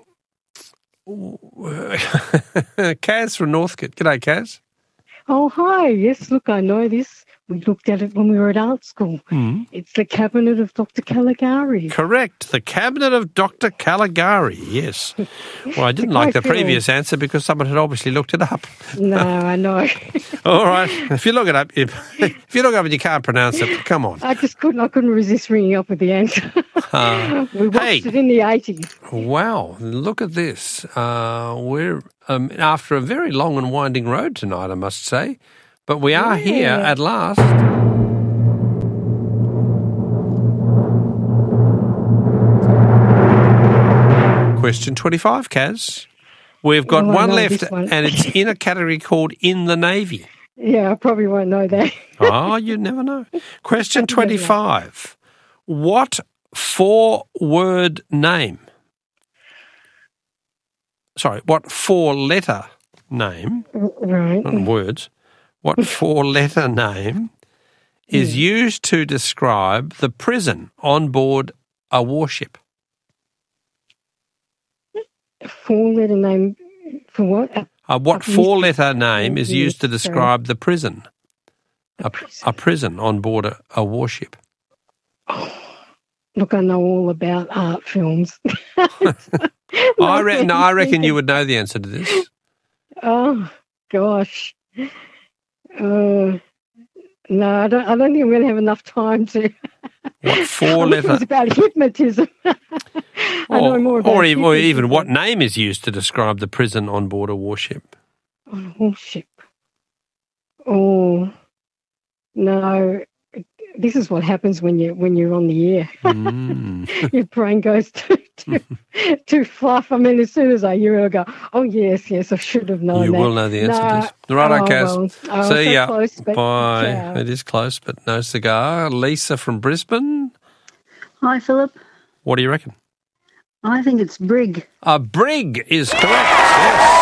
Kaz from Northcote. G'day, Kaz. Oh, hi. Yes, look, I know this. We looked at it when we were at art school. Mm. It's the cabinet of Doctor Caligari. Correct. The cabinet of Doctor Caligari, yes. Well, I didn't like the Great film. previous answer because someone had obviously looked it up. No, I know. All right. If you look it up, if, if you look it up and you can't pronounce it, come on. I just couldn't. I couldn't resist ringing up with the answer. Uh, we watched hey. it in the eighties. Wow, look at this. Uh, we're um, after a very long and winding road tonight, I must say. But we are Yeah. here at last. Question twenty-five, Kaz. We've got Oh, I one know left, this one. and it's in a category called In the Navy. Yeah, I probably won't know that. Oh, you never know. Question twenty-five. What four-word name? Sorry, what four-letter name? Right. Not words. What four-letter name is used to describe the prison on board a warship? Four-letter name for what? A, Uh, what I've missed four-letter name is Yes, used to sorry. describe the prison? A, a prison on board a, a warship. Look, I know all about art films. I, re- no, I reckon you would know the answer to this. Oh, gosh. Uh, No, I don't. I don't think I'm going to have enough time to. What four It letter? was about hypnotism. I know Or, more about or, even, or hypnotism. even what name is used to describe the prison on board a warship? On a warship. Oh no! This is what happens when you when you're on the air. Mm. Your brain goes too too, too fluff. I mean, as soon as I hear it, I go, "Oh yes, yes, I should have known You that." will know the answer No. to this. Right, Oh, okay. well. Oh, See so ya. close, but Bye. ciao. It is close, but no cigar. Lisa from Brisbane. Hi, Philip. What do you reckon? I think it's brig. A brig is correct. Yes.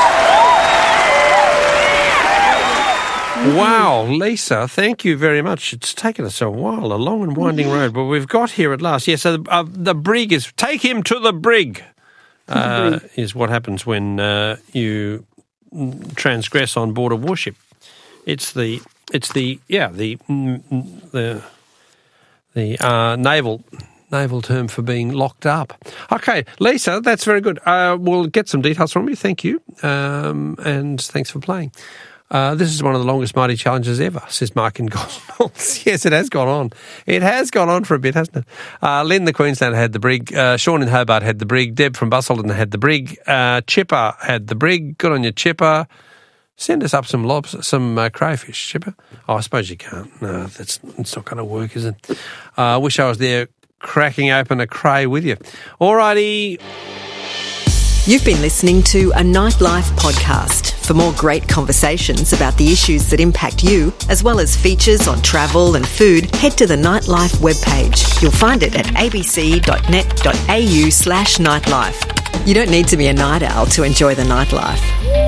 Wow, Lisa, thank you very much. It's taken us a while, a long and winding road, but we've got here at last. Yes, so the, uh, the brig is, take him to the brig, uh, brig. is what happens when uh, you transgress on board a warship. It's the, it's the, yeah, the, the, the uh, naval naval term for being locked up. Okay, Lisa, that's very good. Uh, we'll get some details from you. Thank you, um, and thanks for playing. Uh, this is one of the longest Mighty Challenges ever, says Mark in Gospels. Yes, it has gone on. It has gone on for a bit, hasn't it? Uh, Lynn, the Queenslander, had the brig. Uh, Sean in Hobart had the brig. Deb from Busselton had the brig. Uh, Chipper had the brig. Good on you, Chipper. Send us up some lobs, some uh, crayfish, Chipper. Oh, I suppose you can't. No, that's it's not going to work, is it? I uh, wish I was there cracking open a cray with you. All righty. You've been listening to a Nightlife podcast. For more great conversations about the issues that impact you, as well as features on travel and food, head to the Nightlife webpage. You'll find it at abc.net.au slash nightlife. You don't need to be a night owl to enjoy the nightlife.